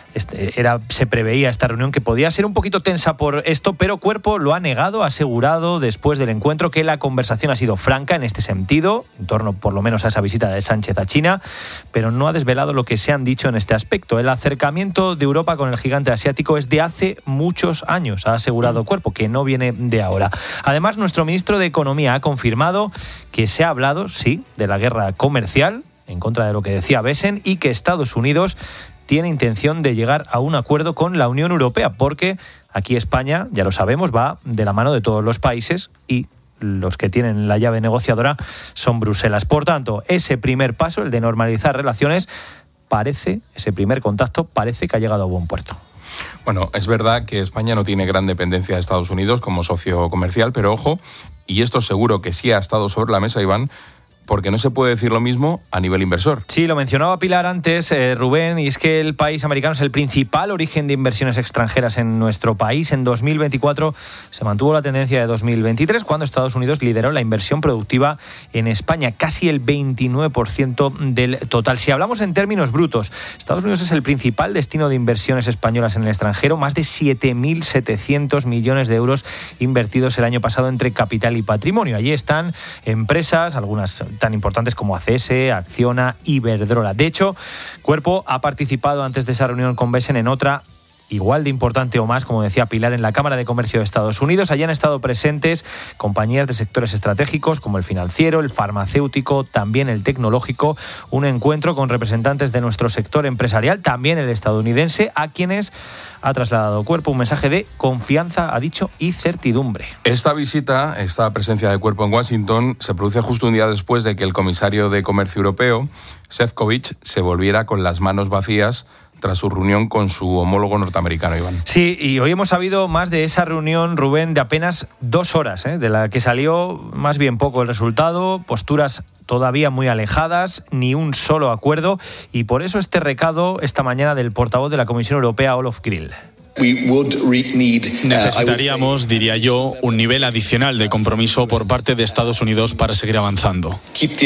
se preveía esta reunión que podía ser un poquito tensa por esto, pero Cuerpo lo ha negado, ha asegurado después del encuentro que la conversación ha sido franca en este sentido, en torno por lo menos a esa visita de Sánchez a China, pero no ha desvelado lo que se han dicho en este aspecto. El acercamiento de Europa con el gigante asiático es de hace muchos años, ha asegurado Cuerpo, que no viene de ahora. Además, nuestro ministro de Economía ha confirmado que se ha hablado, sí, de la guerra comercial, en contra de lo que decía Besen, y que Estados Unidos tiene intención de llegar a un acuerdo con la Unión Europea, porque aquí España, ya lo sabemos, va de la mano de todos los países y los que tienen la llave negociadora son Bruselas. Por tanto, ese primer paso, el de normalizar relaciones, ese primer contacto parece que ha llegado a buen puerto. Bueno, es verdad que España no tiene gran dependencia de Estados Unidos como socio comercial, pero ojo, y esto seguro que sí ha estado sobre la mesa, Iván, porque no se puede decir lo mismo a nivel inversor. Sí, lo mencionaba Pilar antes, Rubén, y es que el país americano es el principal origen de inversiones extranjeras en nuestro país. En 2024 se mantuvo la tendencia de 2023, cuando Estados Unidos lideró la inversión productiva en España, casi el 29% del total. Si hablamos en términos brutos, Estados Unidos es el principal destino de inversiones españolas en el extranjero, más de 7.700 millones de euros invertidos el año pasado entre capital y patrimonio. Allí están empresas, algunas tan importantes como ACS, Acciona, Iberdrola. De hecho, Cuerpo ha participado antes de esa reunión con Besen en otra igual de importante o más, como decía Pilar, en la Cámara de Comercio de Estados Unidos. Allí han estado presentes compañías de sectores estratégicos como el financiero, el farmacéutico, también el tecnológico. Un encuentro con representantes de nuestro sector empresarial, también el estadounidense, a quienes ha trasladado Cuerpo un mensaje de confianza, ha dicho, y certidumbre. Esta visita, esta presencia de Cuerpo en Washington, se produce justo un día después de que el comisario de Comercio Europeo, Šefčovič, se volviera con las manos vacías tras su reunión con su homólogo norteamericano, Iván. Sí, y hoy hemos sabido más de esa reunión, Rubén, de apenas 2 horas, de la que salió más bien poco el resultado, posturas todavía muy alejadas, ni un solo acuerdo, y por eso este recado esta mañana del portavoz de la Comisión Europea, Olof Grill. Necesitaríamos, diría yo, un nivel adicional de compromiso por parte de Estados Unidos para seguir avanzando.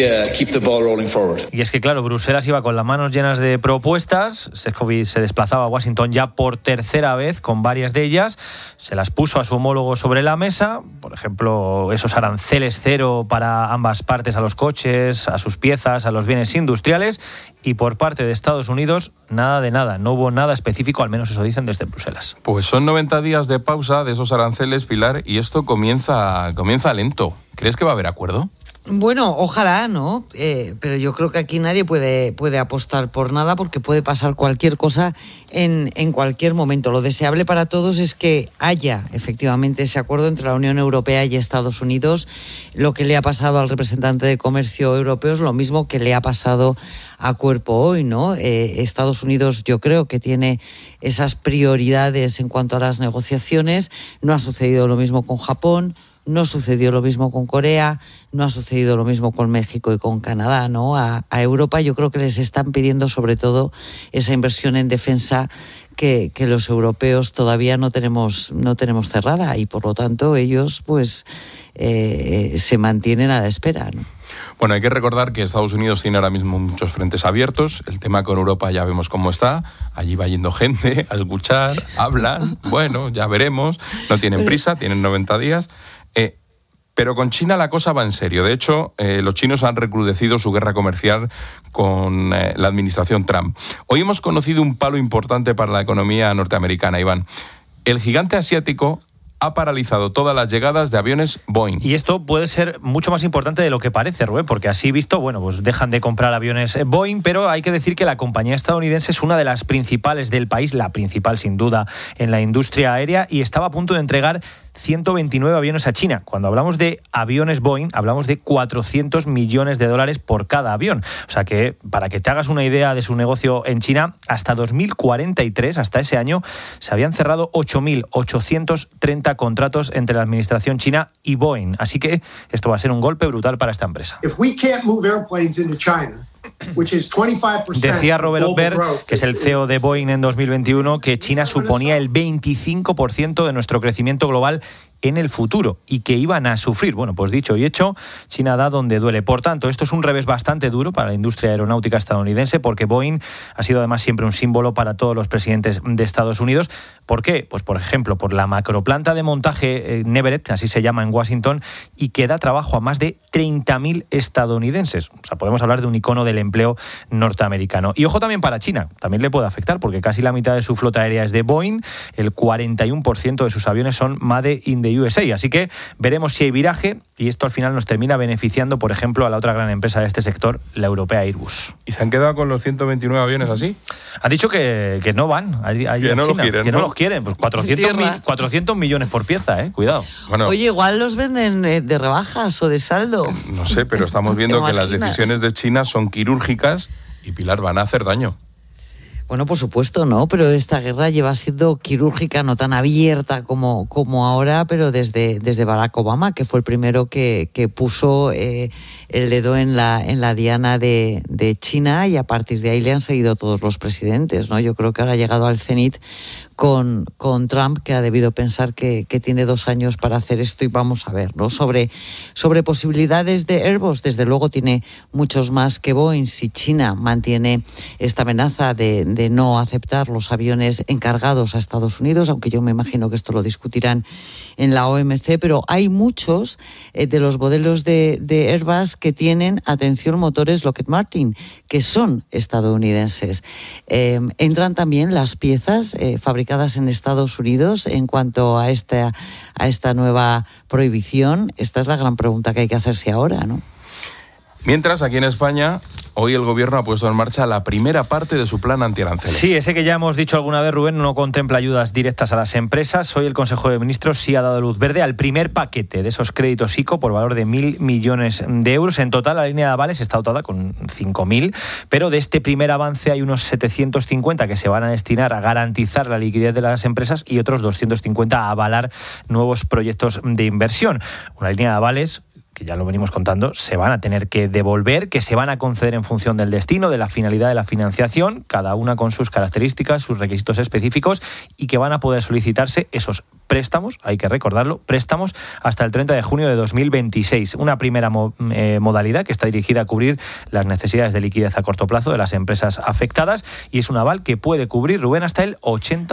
Y es que, claro, Bruselas iba con las manos llenas de propuestas. Šefčovič se desplazaba a Washington ya por tercera vez con varias de ellas. Se las puso a su homólogo sobre la mesa. Por ejemplo, esos aranceles cero para ambas partes a los coches, a sus piezas, a los bienes industriales. Y por parte de Estados Unidos, nada de nada. No hubo nada específico, al menos eso dicen desde Bruselas. Pues son 90 días de pausa de esos aranceles, Pilar, y esto comienza lento. ¿Crees que va a haber acuerdo? Bueno, ojalá, ¿no? Pero yo creo que aquí nadie puede apostar por nada, porque puede pasar cualquier cosa en cualquier momento. Lo deseable para todos es que haya efectivamente ese acuerdo entre la Unión Europea y Estados Unidos. Lo que le ha pasado al representante de Comercio Europeo es lo mismo que le ha pasado a Cuerpo hoy, ¿no? Estados Unidos, yo creo que tiene esas prioridades en cuanto a las negociaciones. No ha sucedido lo mismo con Japón, no sucedió lo mismo con Corea, no ha sucedido lo mismo con México y con Canadá, ¿no? A Europa yo creo que les están pidiendo sobre todo esa inversión en defensa que los europeos todavía no tenemos cerrada, y por lo tanto ellos pues se mantienen a la espera, ¿no? Bueno, hay que recordar que Estados Unidos tiene ahora mismo muchos frentes abiertos. El tema con Europa ya vemos cómo está. Allí va yendo gente a escuchar, hablan. Bueno, ya veremos. No tienen prisa, tienen 90 días. Pero con China la cosa va en serio. De hecho, los chinos han recrudecido su guerra comercial con la administración Trump. Hoy hemos conocido un palo importante para la economía norteamericana, Iván. El gigante asiático ha paralizado todas las llegadas de aviones Boeing. Y esto puede ser mucho más importante de lo que parece, Rubén, porque así visto, bueno, pues dejan de comprar aviones Boeing, pero hay que decir que la compañía estadounidense es una de las principales del país, la principal sin duda en la industria aérea, y estaba a punto de entregar 129 aviones a China. Cuando hablamos de aviones Boeing, hablamos de $400 millones por cada avión. O sea que, para que te hagas una idea de su negocio en China, hasta 2043, hasta ese año, se habían cerrado 8.830 contratos entre la administración china y Boeing. Así que esto va a ser un golpe brutal para esta empresa. Decía Robert Ober, que es el CEO de Boeing en 2021, que China suponía el 25% de nuestro crecimiento global en el futuro y que iban a sufrir. Bueno, pues dicho y hecho, China da donde duele. Por tanto, esto es un revés bastante duro para la industria aeronáutica estadounidense, porque Boeing ha sido además siempre un símbolo para todos los presidentes de Estados Unidos. ¿Por qué? Pues por ejemplo, por la macroplanta de montaje Everett, así se llama en Washington, y que da trabajo a más de 30.000 estadounidenses. O sea, podemos hablar de un icono del empleo norteamericano. Y ojo también para China, también le puede afectar, porque casi la mitad de su flota aérea es de Boeing, el 41% de sus aviones son Made in the USA. Así que veremos si hay viraje, y esto al final nos termina beneficiando, por ejemplo, a la otra gran empresa de este sector, la europea Airbus. ¿Y se han quedado con los 129 aviones así? Han dicho que no van. Que no los quieren, que no los quieren. Pues 400 millones por pieza, cuidado. Bueno, oye, igual los venden de rebajas o de saldo. No sé, pero estamos viendo que las decisiones de China son quirúrgicas y, Pilar, van a hacer daño. Bueno, por supuesto, ¿no? Pero esta guerra lleva siendo quirúrgica, no tan abierta como ahora, pero desde Barack Obama, que fue el primero que puso el dedo en la diana de China, y a partir de ahí le han seguido todos los presidentes, ¿no? Yo creo que ahora ha llegado al cenit con Trump, que ha debido pensar que tiene 2 años para hacer esto, y vamos a ver, ¿no? Sobre posibilidades de Airbus, desde luego tiene muchos más que Boeing. Si China mantiene esta amenaza de no aceptar los aviones encargados a Estados Unidos, aunque yo me imagino que esto lo discutirán en la OMC, pero hay muchos de los modelos de Airbus que tienen, atención, motores Lockheed Martin, que son estadounidenses. Entran también las piezas fabricadas en Estados Unidos en cuanto a esta nueva prohibición. Esta es la gran pregunta que hay que hacerse ahora, ¿no? Mientras, aquí en España, hoy el Gobierno ha puesto en marcha la primera parte de su plan antiaranceles. Sí, ese que ya hemos dicho alguna vez, Rubén, no contempla ayudas directas a las empresas. Hoy el Consejo de Ministros sí ha dado luz verde al primer paquete de esos créditos ICO por valor de 1.000 millones de euros. En total, la línea de avales está dotada con 5.000, pero de este primer avance hay unos 750 que se van a destinar a garantizar la liquidez de las empresas y otros 250 a avalar nuevos proyectos de inversión. Una línea de avales que ya lo venimos contando, se van a tener que devolver, que se van a conceder en función del destino, de la finalidad de la financiación, cada una con sus características, sus requisitos específicos, y que van a poder solicitarse esos préstamos, hay que recordarlo, préstamos hasta el 30 de junio de 2026. Una primera modalidad que está dirigida a cubrir las necesidades de liquidez a corto plazo de las empresas afectadas, y es un aval que puede cubrir, Rubén, hasta el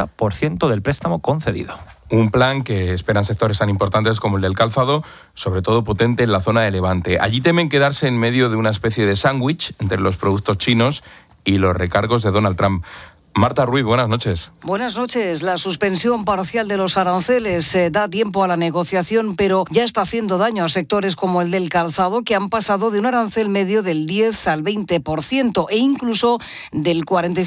80% del préstamo concedido. Un plan que esperan sectores tan importantes como el del calzado, sobre todo potente en la zona de Levante. Allí temen quedarse en medio de una especie de sándwich entre los productos chinos y los recargos de Donald Trump. Marta Ruiz, buenas noches. Buenas noches. La suspensión parcial de los aranceles da tiempo a la negociación, pero ya está haciendo daño a sectores como el del calzado, que han pasado de un arancel medio del 10 al 20% e incluso del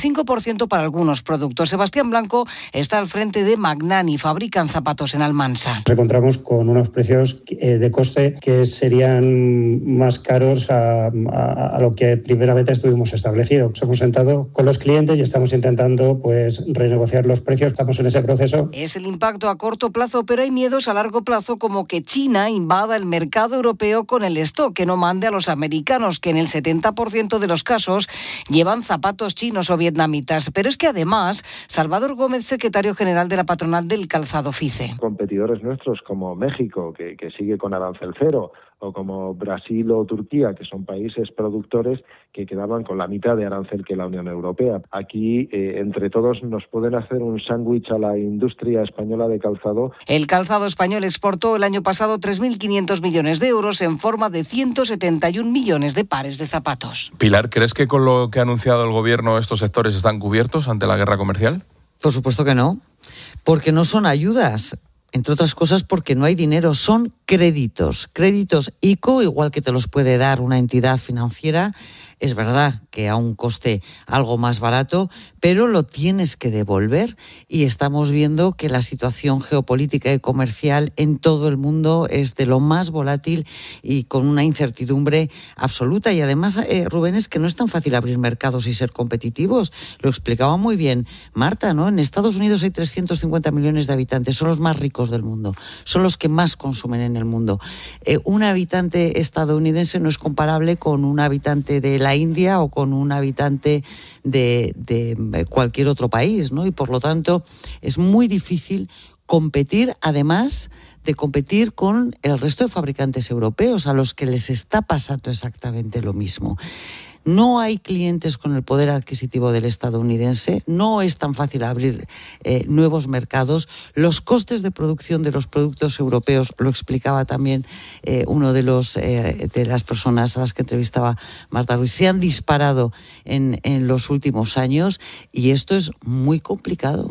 45% para algunos productos. Sebastián Blanco está al frente de Magnani, fabrican zapatos en Almansa. Nos encontramos con unos precios de coste que serían más caros a lo que primeramente estuvimos establecidos. Nos hemos sentado con los clientes y estamos intentando renegociar los precios. Estamos en ese proceso. Es el impacto a corto plazo, pero hay miedos a largo plazo, como que China invada el mercado europeo con el stock, que no mande a los americanos, que en el 70% de los casos llevan zapatos chinos o vietnamitas. Pero es que además, Salvador Gómez, secretario general de la patronal del calzado FICE. Competidores nuestros como México, que sigue con arancel cero, o como Brasil o Turquía, que son países productores que quedaban con la mitad de arancel que la Unión Europea. Aquí, entre todos, nos pueden hacer un sándwich a la industria española de calzado. El calzado español exportó el año pasado 3.500 millones de euros en forma de 171 millones de pares de zapatos. Pilar, ¿crees que con lo que ha anunciado el Gobierno estos sectores están cubiertos ante la guerra comercial? Por supuesto que no, porque no son ayudas. Entre otras cosas porque no hay dinero, son créditos ICO, igual que te los puede dar una entidad financiera. Es verdad que a un coste algo más barato, pero lo tienes que devolver, y estamos viendo que la situación geopolítica y comercial en todo el mundo es de lo más volátil y con una incertidumbre absoluta. Y además, Rubén, es que no es tan fácil abrir mercados y ser competitivos. Lo explicaba muy bien Marta, ¿no? En Estados Unidos hay 350 millones de habitantes, son los más ricos del mundo, son los que más consumen en el mundo. Un habitante estadounidense no es comparable con un habitante de la India o con un habitante de cualquier otro país, ¿no? Y por lo tanto es muy difícil competir, además de competir con el resto de fabricantes europeos, a los que les está pasando exactamente lo mismo. No hay clientes con el poder adquisitivo del estadounidense, no es tan fácil abrir nuevos mercados. Los costes de producción de los productos europeos, lo explicaba también uno de las personas a las que entrevistaba Marta Ruiz, se han disparado en los últimos años y esto es muy complicado.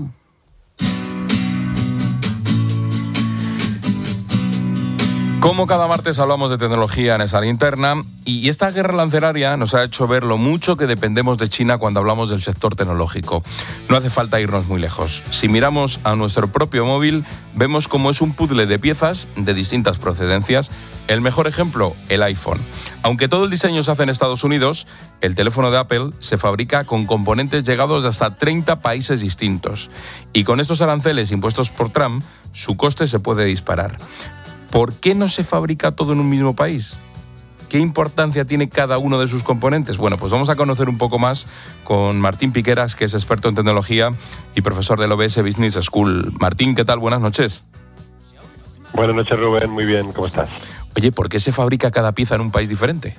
Como cada martes hablamos de tecnología en esa linterna, y esta guerra arancelaria nos ha hecho ver lo mucho que dependemos de China cuando hablamos del sector tecnológico. No hace falta irnos muy lejos. Si miramos a nuestro propio móvil, vemos cómo es un puzzle de piezas de distintas procedencias. El mejor ejemplo, el iPhone. Aunque todo el diseño se hace en Estados Unidos, el teléfono de Apple se fabrica con componentes llegados de hasta 30 países distintos. Y con estos aranceles impuestos por Trump, su coste se puede disparar. ¿Por qué no se fabrica todo en un mismo país? ¿Qué importancia tiene cada uno de sus componentes? Bueno, pues vamos a conocer un poco más con Martín Piqueras, que es experto en tecnología y profesor del OBS Business School. Martín, ¿qué tal? Buenas noches. Buenas noches, Rubén. Muy bien, ¿cómo estás? Oye, ¿por qué se fabrica cada pieza en un país diferente?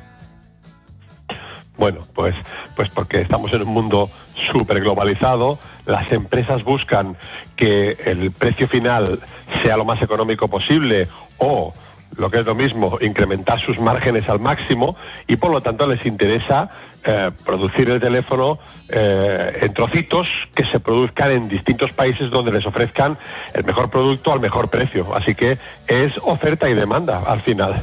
Bueno, pues porque estamos en un mundo súper globalizado. Las empresas buscan que el precio final sea lo más económico posible o, lo que es lo mismo, incrementar sus márgenes al máximo, y por lo tanto les interesa producir el teléfono en trocitos que se produzcan en distintos países donde les ofrezcan el mejor producto al mejor precio. Así que es oferta y demanda al final.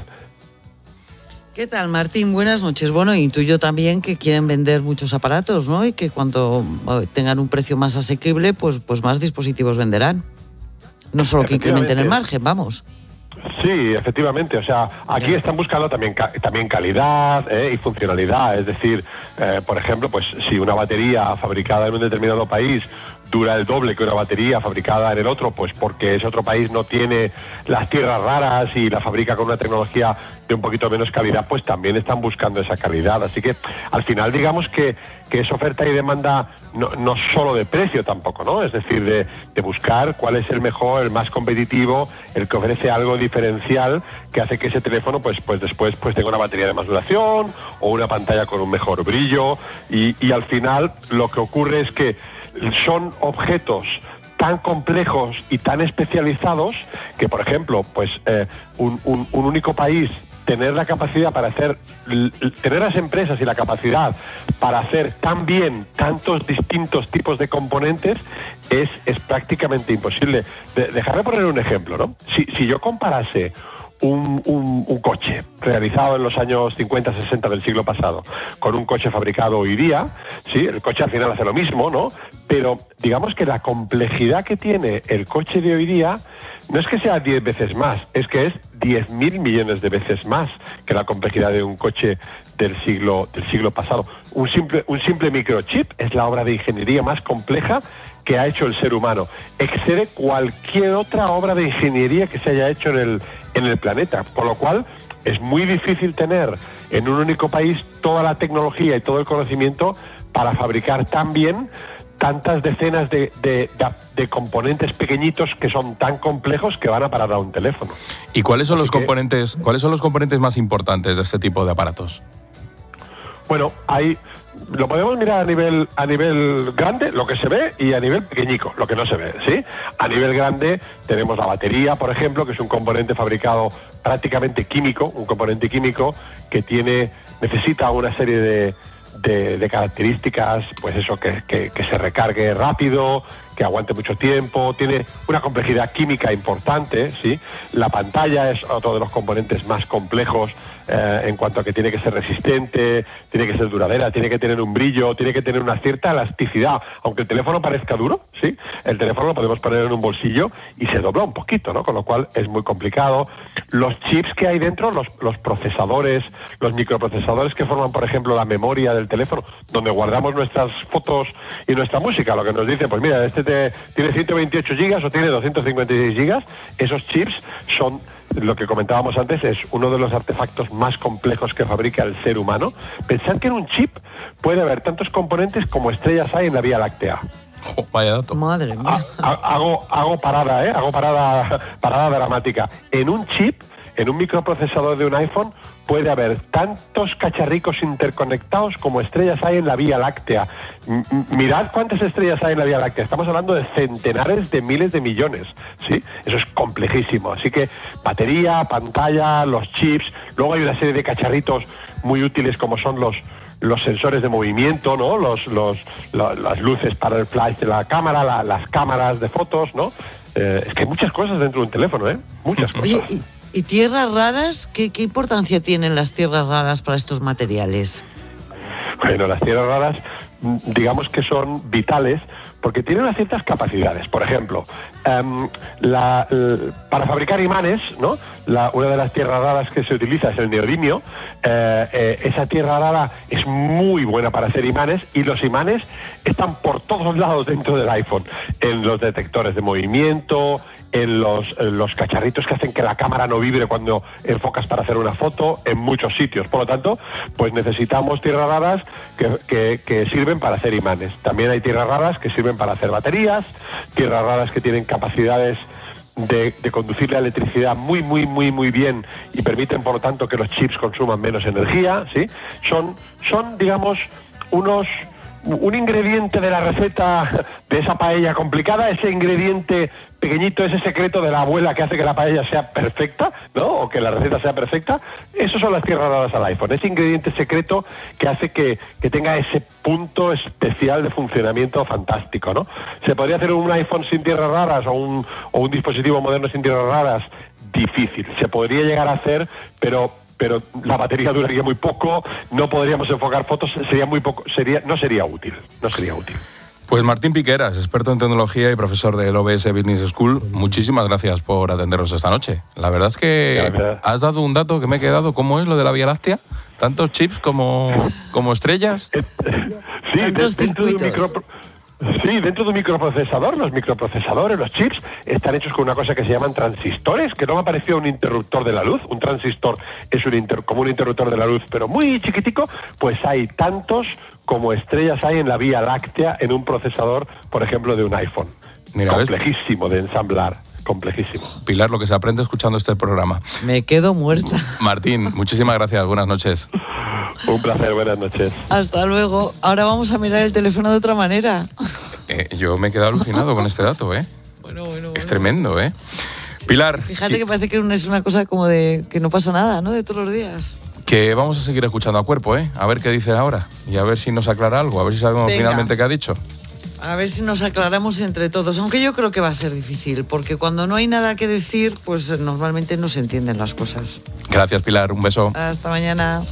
¿Qué tal, Martín? Buenas noches. Bueno, intuyo también que quieren vender muchos aparatos, ¿no? Y que cuando tengan un precio más asequible, pues más dispositivos venderán. No solo que incrementen el margen, vamos. Sí, efectivamente. O sea, aquí están buscando también calidad y funcionalidad. Es decir, por ejemplo, pues si una batería fabricada en un determinado país dura el doble que una batería fabricada en el otro, pues porque ese otro país no tiene las tierras raras y la fabrica con una tecnología de un poquito menos calidad, pues también están buscando esa calidad. Así que al final digamos que es oferta y demanda no solo de precio tampoco, ¿no? Es decir, de buscar cuál es el mejor, el más competitivo, el que ofrece algo diferencial que hace que ese teléfono pues después tenga una batería de más duración o una pantalla con un mejor brillo, y al final lo que ocurre es que son objetos tan complejos y tan especializados que, por ejemplo, pues un único país tener la capacidad para tener las empresas y la capacidad para hacer tan bien tantos distintos tipos de componentes es prácticamente imposible. Déjame poner un ejemplo, ¿no? Si yo comparase un coche realizado en los años 50-60 del siglo pasado con un coche fabricado hoy día, sí, el coche al final hace lo mismo, ¿no? Pero digamos que la complejidad que tiene el coche de hoy día no es que sea 10 veces más, es que es 10.000 millones de veces más que la complejidad de un coche del siglo pasado. Un simple microchip es la obra de ingeniería más compleja que ha hecho el ser humano. Excede cualquier otra obra de ingeniería que se haya hecho en el planeta, con lo cual es muy difícil tener en un único país toda la tecnología y todo el conocimiento para fabricar tan bien tantas decenas de componentes pequeñitos que son tan complejos que van a parar a un teléfono. ¿Y cuáles son los componentes más importantes de este tipo de aparatos? Bueno, lo podemos mirar a nivel grande, lo que se ve, y a nivel pequeñico, lo que no se ve, ¿sí? A nivel grande tenemos la batería, por ejemplo, que es un componente fabricado prácticamente químico, un componente químico que necesita una serie de características, pues eso, que se recargue rápido, que aguante mucho tiempo, tiene una complejidad química importante, ¿sí? La pantalla es otro de los componentes más complejos en cuanto a que tiene que ser resistente, tiene que ser duradera, tiene que tener un brillo, tiene que tener una cierta elasticidad. Aunque el teléfono parezca duro, ¿sí? El teléfono lo podemos poner en un bolsillo y se dobla un poquito, ¿no? Con lo cual es muy complicado. Los chips que hay dentro, los procesadores, los microprocesadores que forman, por ejemplo, la memoria del teléfono, donde guardamos nuestras fotos y nuestra música, lo que nos dice, pues mira, tiene 128 gigas o tiene 256 gigas, esos chips son, lo que comentábamos antes, es uno de los artefactos más complejos que fabrica el ser humano. Pensad que en un chip puede haber tantos componentes como estrellas hay en la Vía Láctea. Vaya dato. Madre mía. Hago parada dramática. En un chip, en un microprocesador de un iPhone, puede haber tantos cacharricos interconectados como estrellas hay en la Vía Láctea. Mirad cuántas estrellas hay en la Vía Láctea. Estamos hablando de centenares de miles de millones, ¿sí? Eso es complejísimo. Así que batería, pantalla, los chips. Luego hay una serie de cacharritos muy útiles como son los sensores de movimiento, ¿no? Las luces para el flash de la cámara, las cámaras de fotos, ¿no? Es que hay muchas cosas dentro de un teléfono, ¿eh? Muchas cosas. Oye, ¿y tierras raras? ¿Qué importancia tienen las tierras raras para estos materiales? Bueno, las tierras raras, digamos que son vitales porque tienen unas ciertas capacidades. Por ejemplo, para fabricar imanes, ¿no? Una de las tierras raras que se utiliza es el neodimio. Esa tierra rara es muy buena para hacer imanes y los imanes están por todos lados dentro del iPhone. En los detectores de movimiento, en los cacharritos que hacen que la cámara no vibre cuando enfocas para hacer una foto, en muchos sitios. Por lo tanto, pues necesitamos tierras raras que sirven para hacer imanes. También hay tierras raras que sirven para hacer baterías, tierras raras que tienen capacidades de conducir la electricidad muy bien y permiten, por lo tanto, que los chips consuman menos energía, ¿sí? Son digamos, un ingrediente de la receta de esa paella complicada, ese ingrediente pequeñito, ese secreto de la abuela que hace que la paella sea perfecta, ¿no? O que la receta sea perfecta. Esos son las tierras raras al iPhone, ese ingrediente secreto que hace que tenga ese punto especial de funcionamiento fantástico, ¿no? ¿Se podría hacer un iPhone sin tierras raras o un dispositivo moderno sin tierras raras? Difícil. Se podría llegar a hacer, pero la batería duraría muy poco, no podríamos enfocar fotos, no sería útil. Pues Martín Piqueras, experto en tecnología y profesor del OBS Business School, muchísimas gracias por atendernos esta noche. La verdad es que has dado un dato que me he quedado. ¿Cómo es lo de la Vía Láctea? ¿Tantos chips como estrellas? Sí, dentro de un microprocesador, los microprocesadores, los chips, están hechos con una cosa que se llaman transistores, que no me pareció un interruptor de la luz. Un transistor es como un interruptor de la luz, pero muy chiquitico. Pues hay tantos como estrellas hay en la Vía Láctea en un procesador, por ejemplo, de un iPhone. Mira, complejísimo de ensamblar, complejísimo. Pilar, lo que se aprende escuchando este programa. Me quedo muerta. Martín, muchísimas gracias, buenas noches. Un placer, buenas noches. Hasta luego. Ahora vamos a mirar el teléfono de otra manera. Yo me he quedado alucinado con este dato, ¿eh? Bueno. Es tremendo, ¿eh? Pilar. Fíjate que parece que es una cosa como de que no pasa nada, ¿no? De todos los días. Que vamos a seguir escuchando a Cuerpo, ¿eh? A ver qué dice ahora. Y a ver si nos aclara algo, a ver si sabemos finalmente qué ha dicho. A ver si nos aclaramos entre todos, aunque yo creo que va a ser difícil, porque cuando no hay nada que decir, pues normalmente no se entienden las cosas. Gracias, Pilar, un beso. Hasta mañana.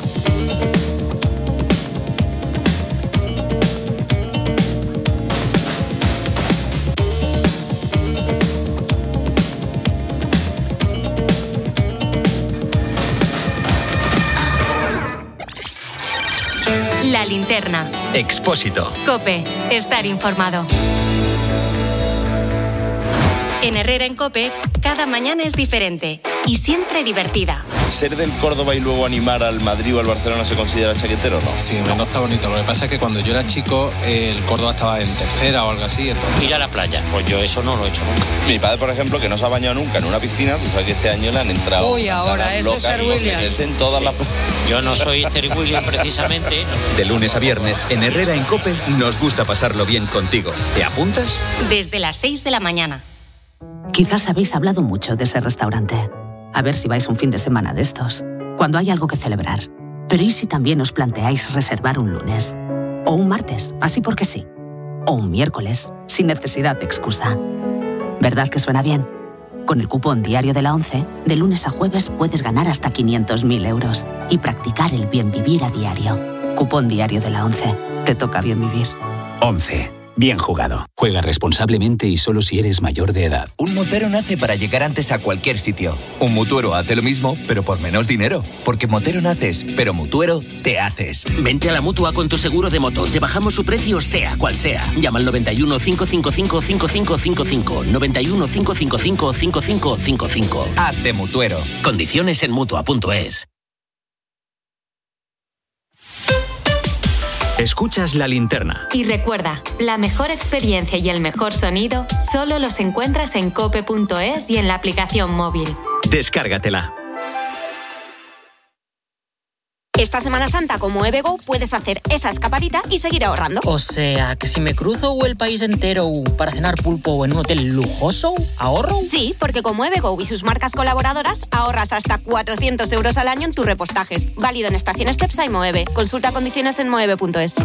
La linterna. Expósito. COPE. Estar informado. En Herrera en COPE, cada mañana es diferente y siempre divertida. ¿Ser del Córdoba y luego animar al Madrid o al Barcelona se considera chaquetero o no? Sí, no está bonito. Lo que pasa es que cuando yo era chico, el Córdoba estaba en tercera o algo así. Entonces... Ir a la playa, pues yo eso no lo he hecho nunca. Mi padre, por ejemplo, que no se ha bañado nunca en una piscina, tú sabes que este año le han entrado... Uy, ahora ese es Terry Williams. En todas las... Yo no soy Terry Williams precisamente. De lunes a viernes, en Herrera en COPE, nos gusta pasarlo bien contigo. ¿Te apuntas? Desde las 6 de la mañana. Quizás habéis hablado mucho de ese restaurante. A ver si vais un fin de semana de estos, cuando hay algo que celebrar. Pero ¿y si también os planteáis reservar un lunes? O un martes, así porque sí. O un miércoles, sin necesidad de excusa. ¿Verdad que suena bien? Con el cupón diario de la ONCE, de lunes a jueves puedes ganar hasta 500.000 euros y practicar el bien vivir a diario. Cupón diario de la ONCE. Te toca bien vivir. ONCE. Bien jugado. Juega responsablemente y solo si eres mayor de edad. Un motero nace para llegar antes a cualquier sitio. Un mutuero hace lo mismo, pero por menos dinero. Porque motero naces, pero mutuero te haces. Vente a la Mutua con tu seguro de moto. Te bajamos su precio sea cual sea. Llama al 91 555 5555. 91 555 5555. Hazte mutuero. Condiciones en Mutua.es. Escuchas La Linterna. Y recuerda, la mejor experiencia y el mejor sonido solo los encuentras en cope.es y en la aplicación móvil. Descárgatela. Esta Semana Santa, como EVGO, puedes hacer esa escapadita y seguir ahorrando. O sea, que si me cruzo el país entero para cenar pulpo en un hotel lujoso, ¿ahorro? Sí, porque como EVGO y sus marcas colaboradoras, ahorras hasta 400 euros al año en tus repostajes. Válido en estaciones Cepsa y Moeve. Consulta condiciones en moeve.es.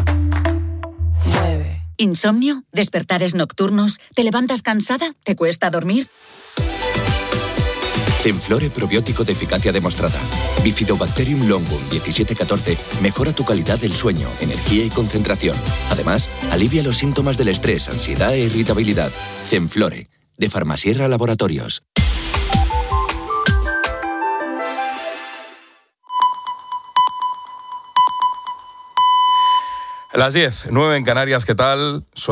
¿Insomnio? ¿Despertares nocturnos? ¿Te levantas cansada? ¿Te cuesta dormir? Zenflore probiótico de eficacia demostrada. Bifidobacterium longum 1714 mejora tu calidad del sueño, energía y concentración. Además, alivia los síntomas del estrés, ansiedad e irritabilidad. Zenflore, de Farmasierra Laboratorios. Las 10:09 en Canarias, ¿qué tal?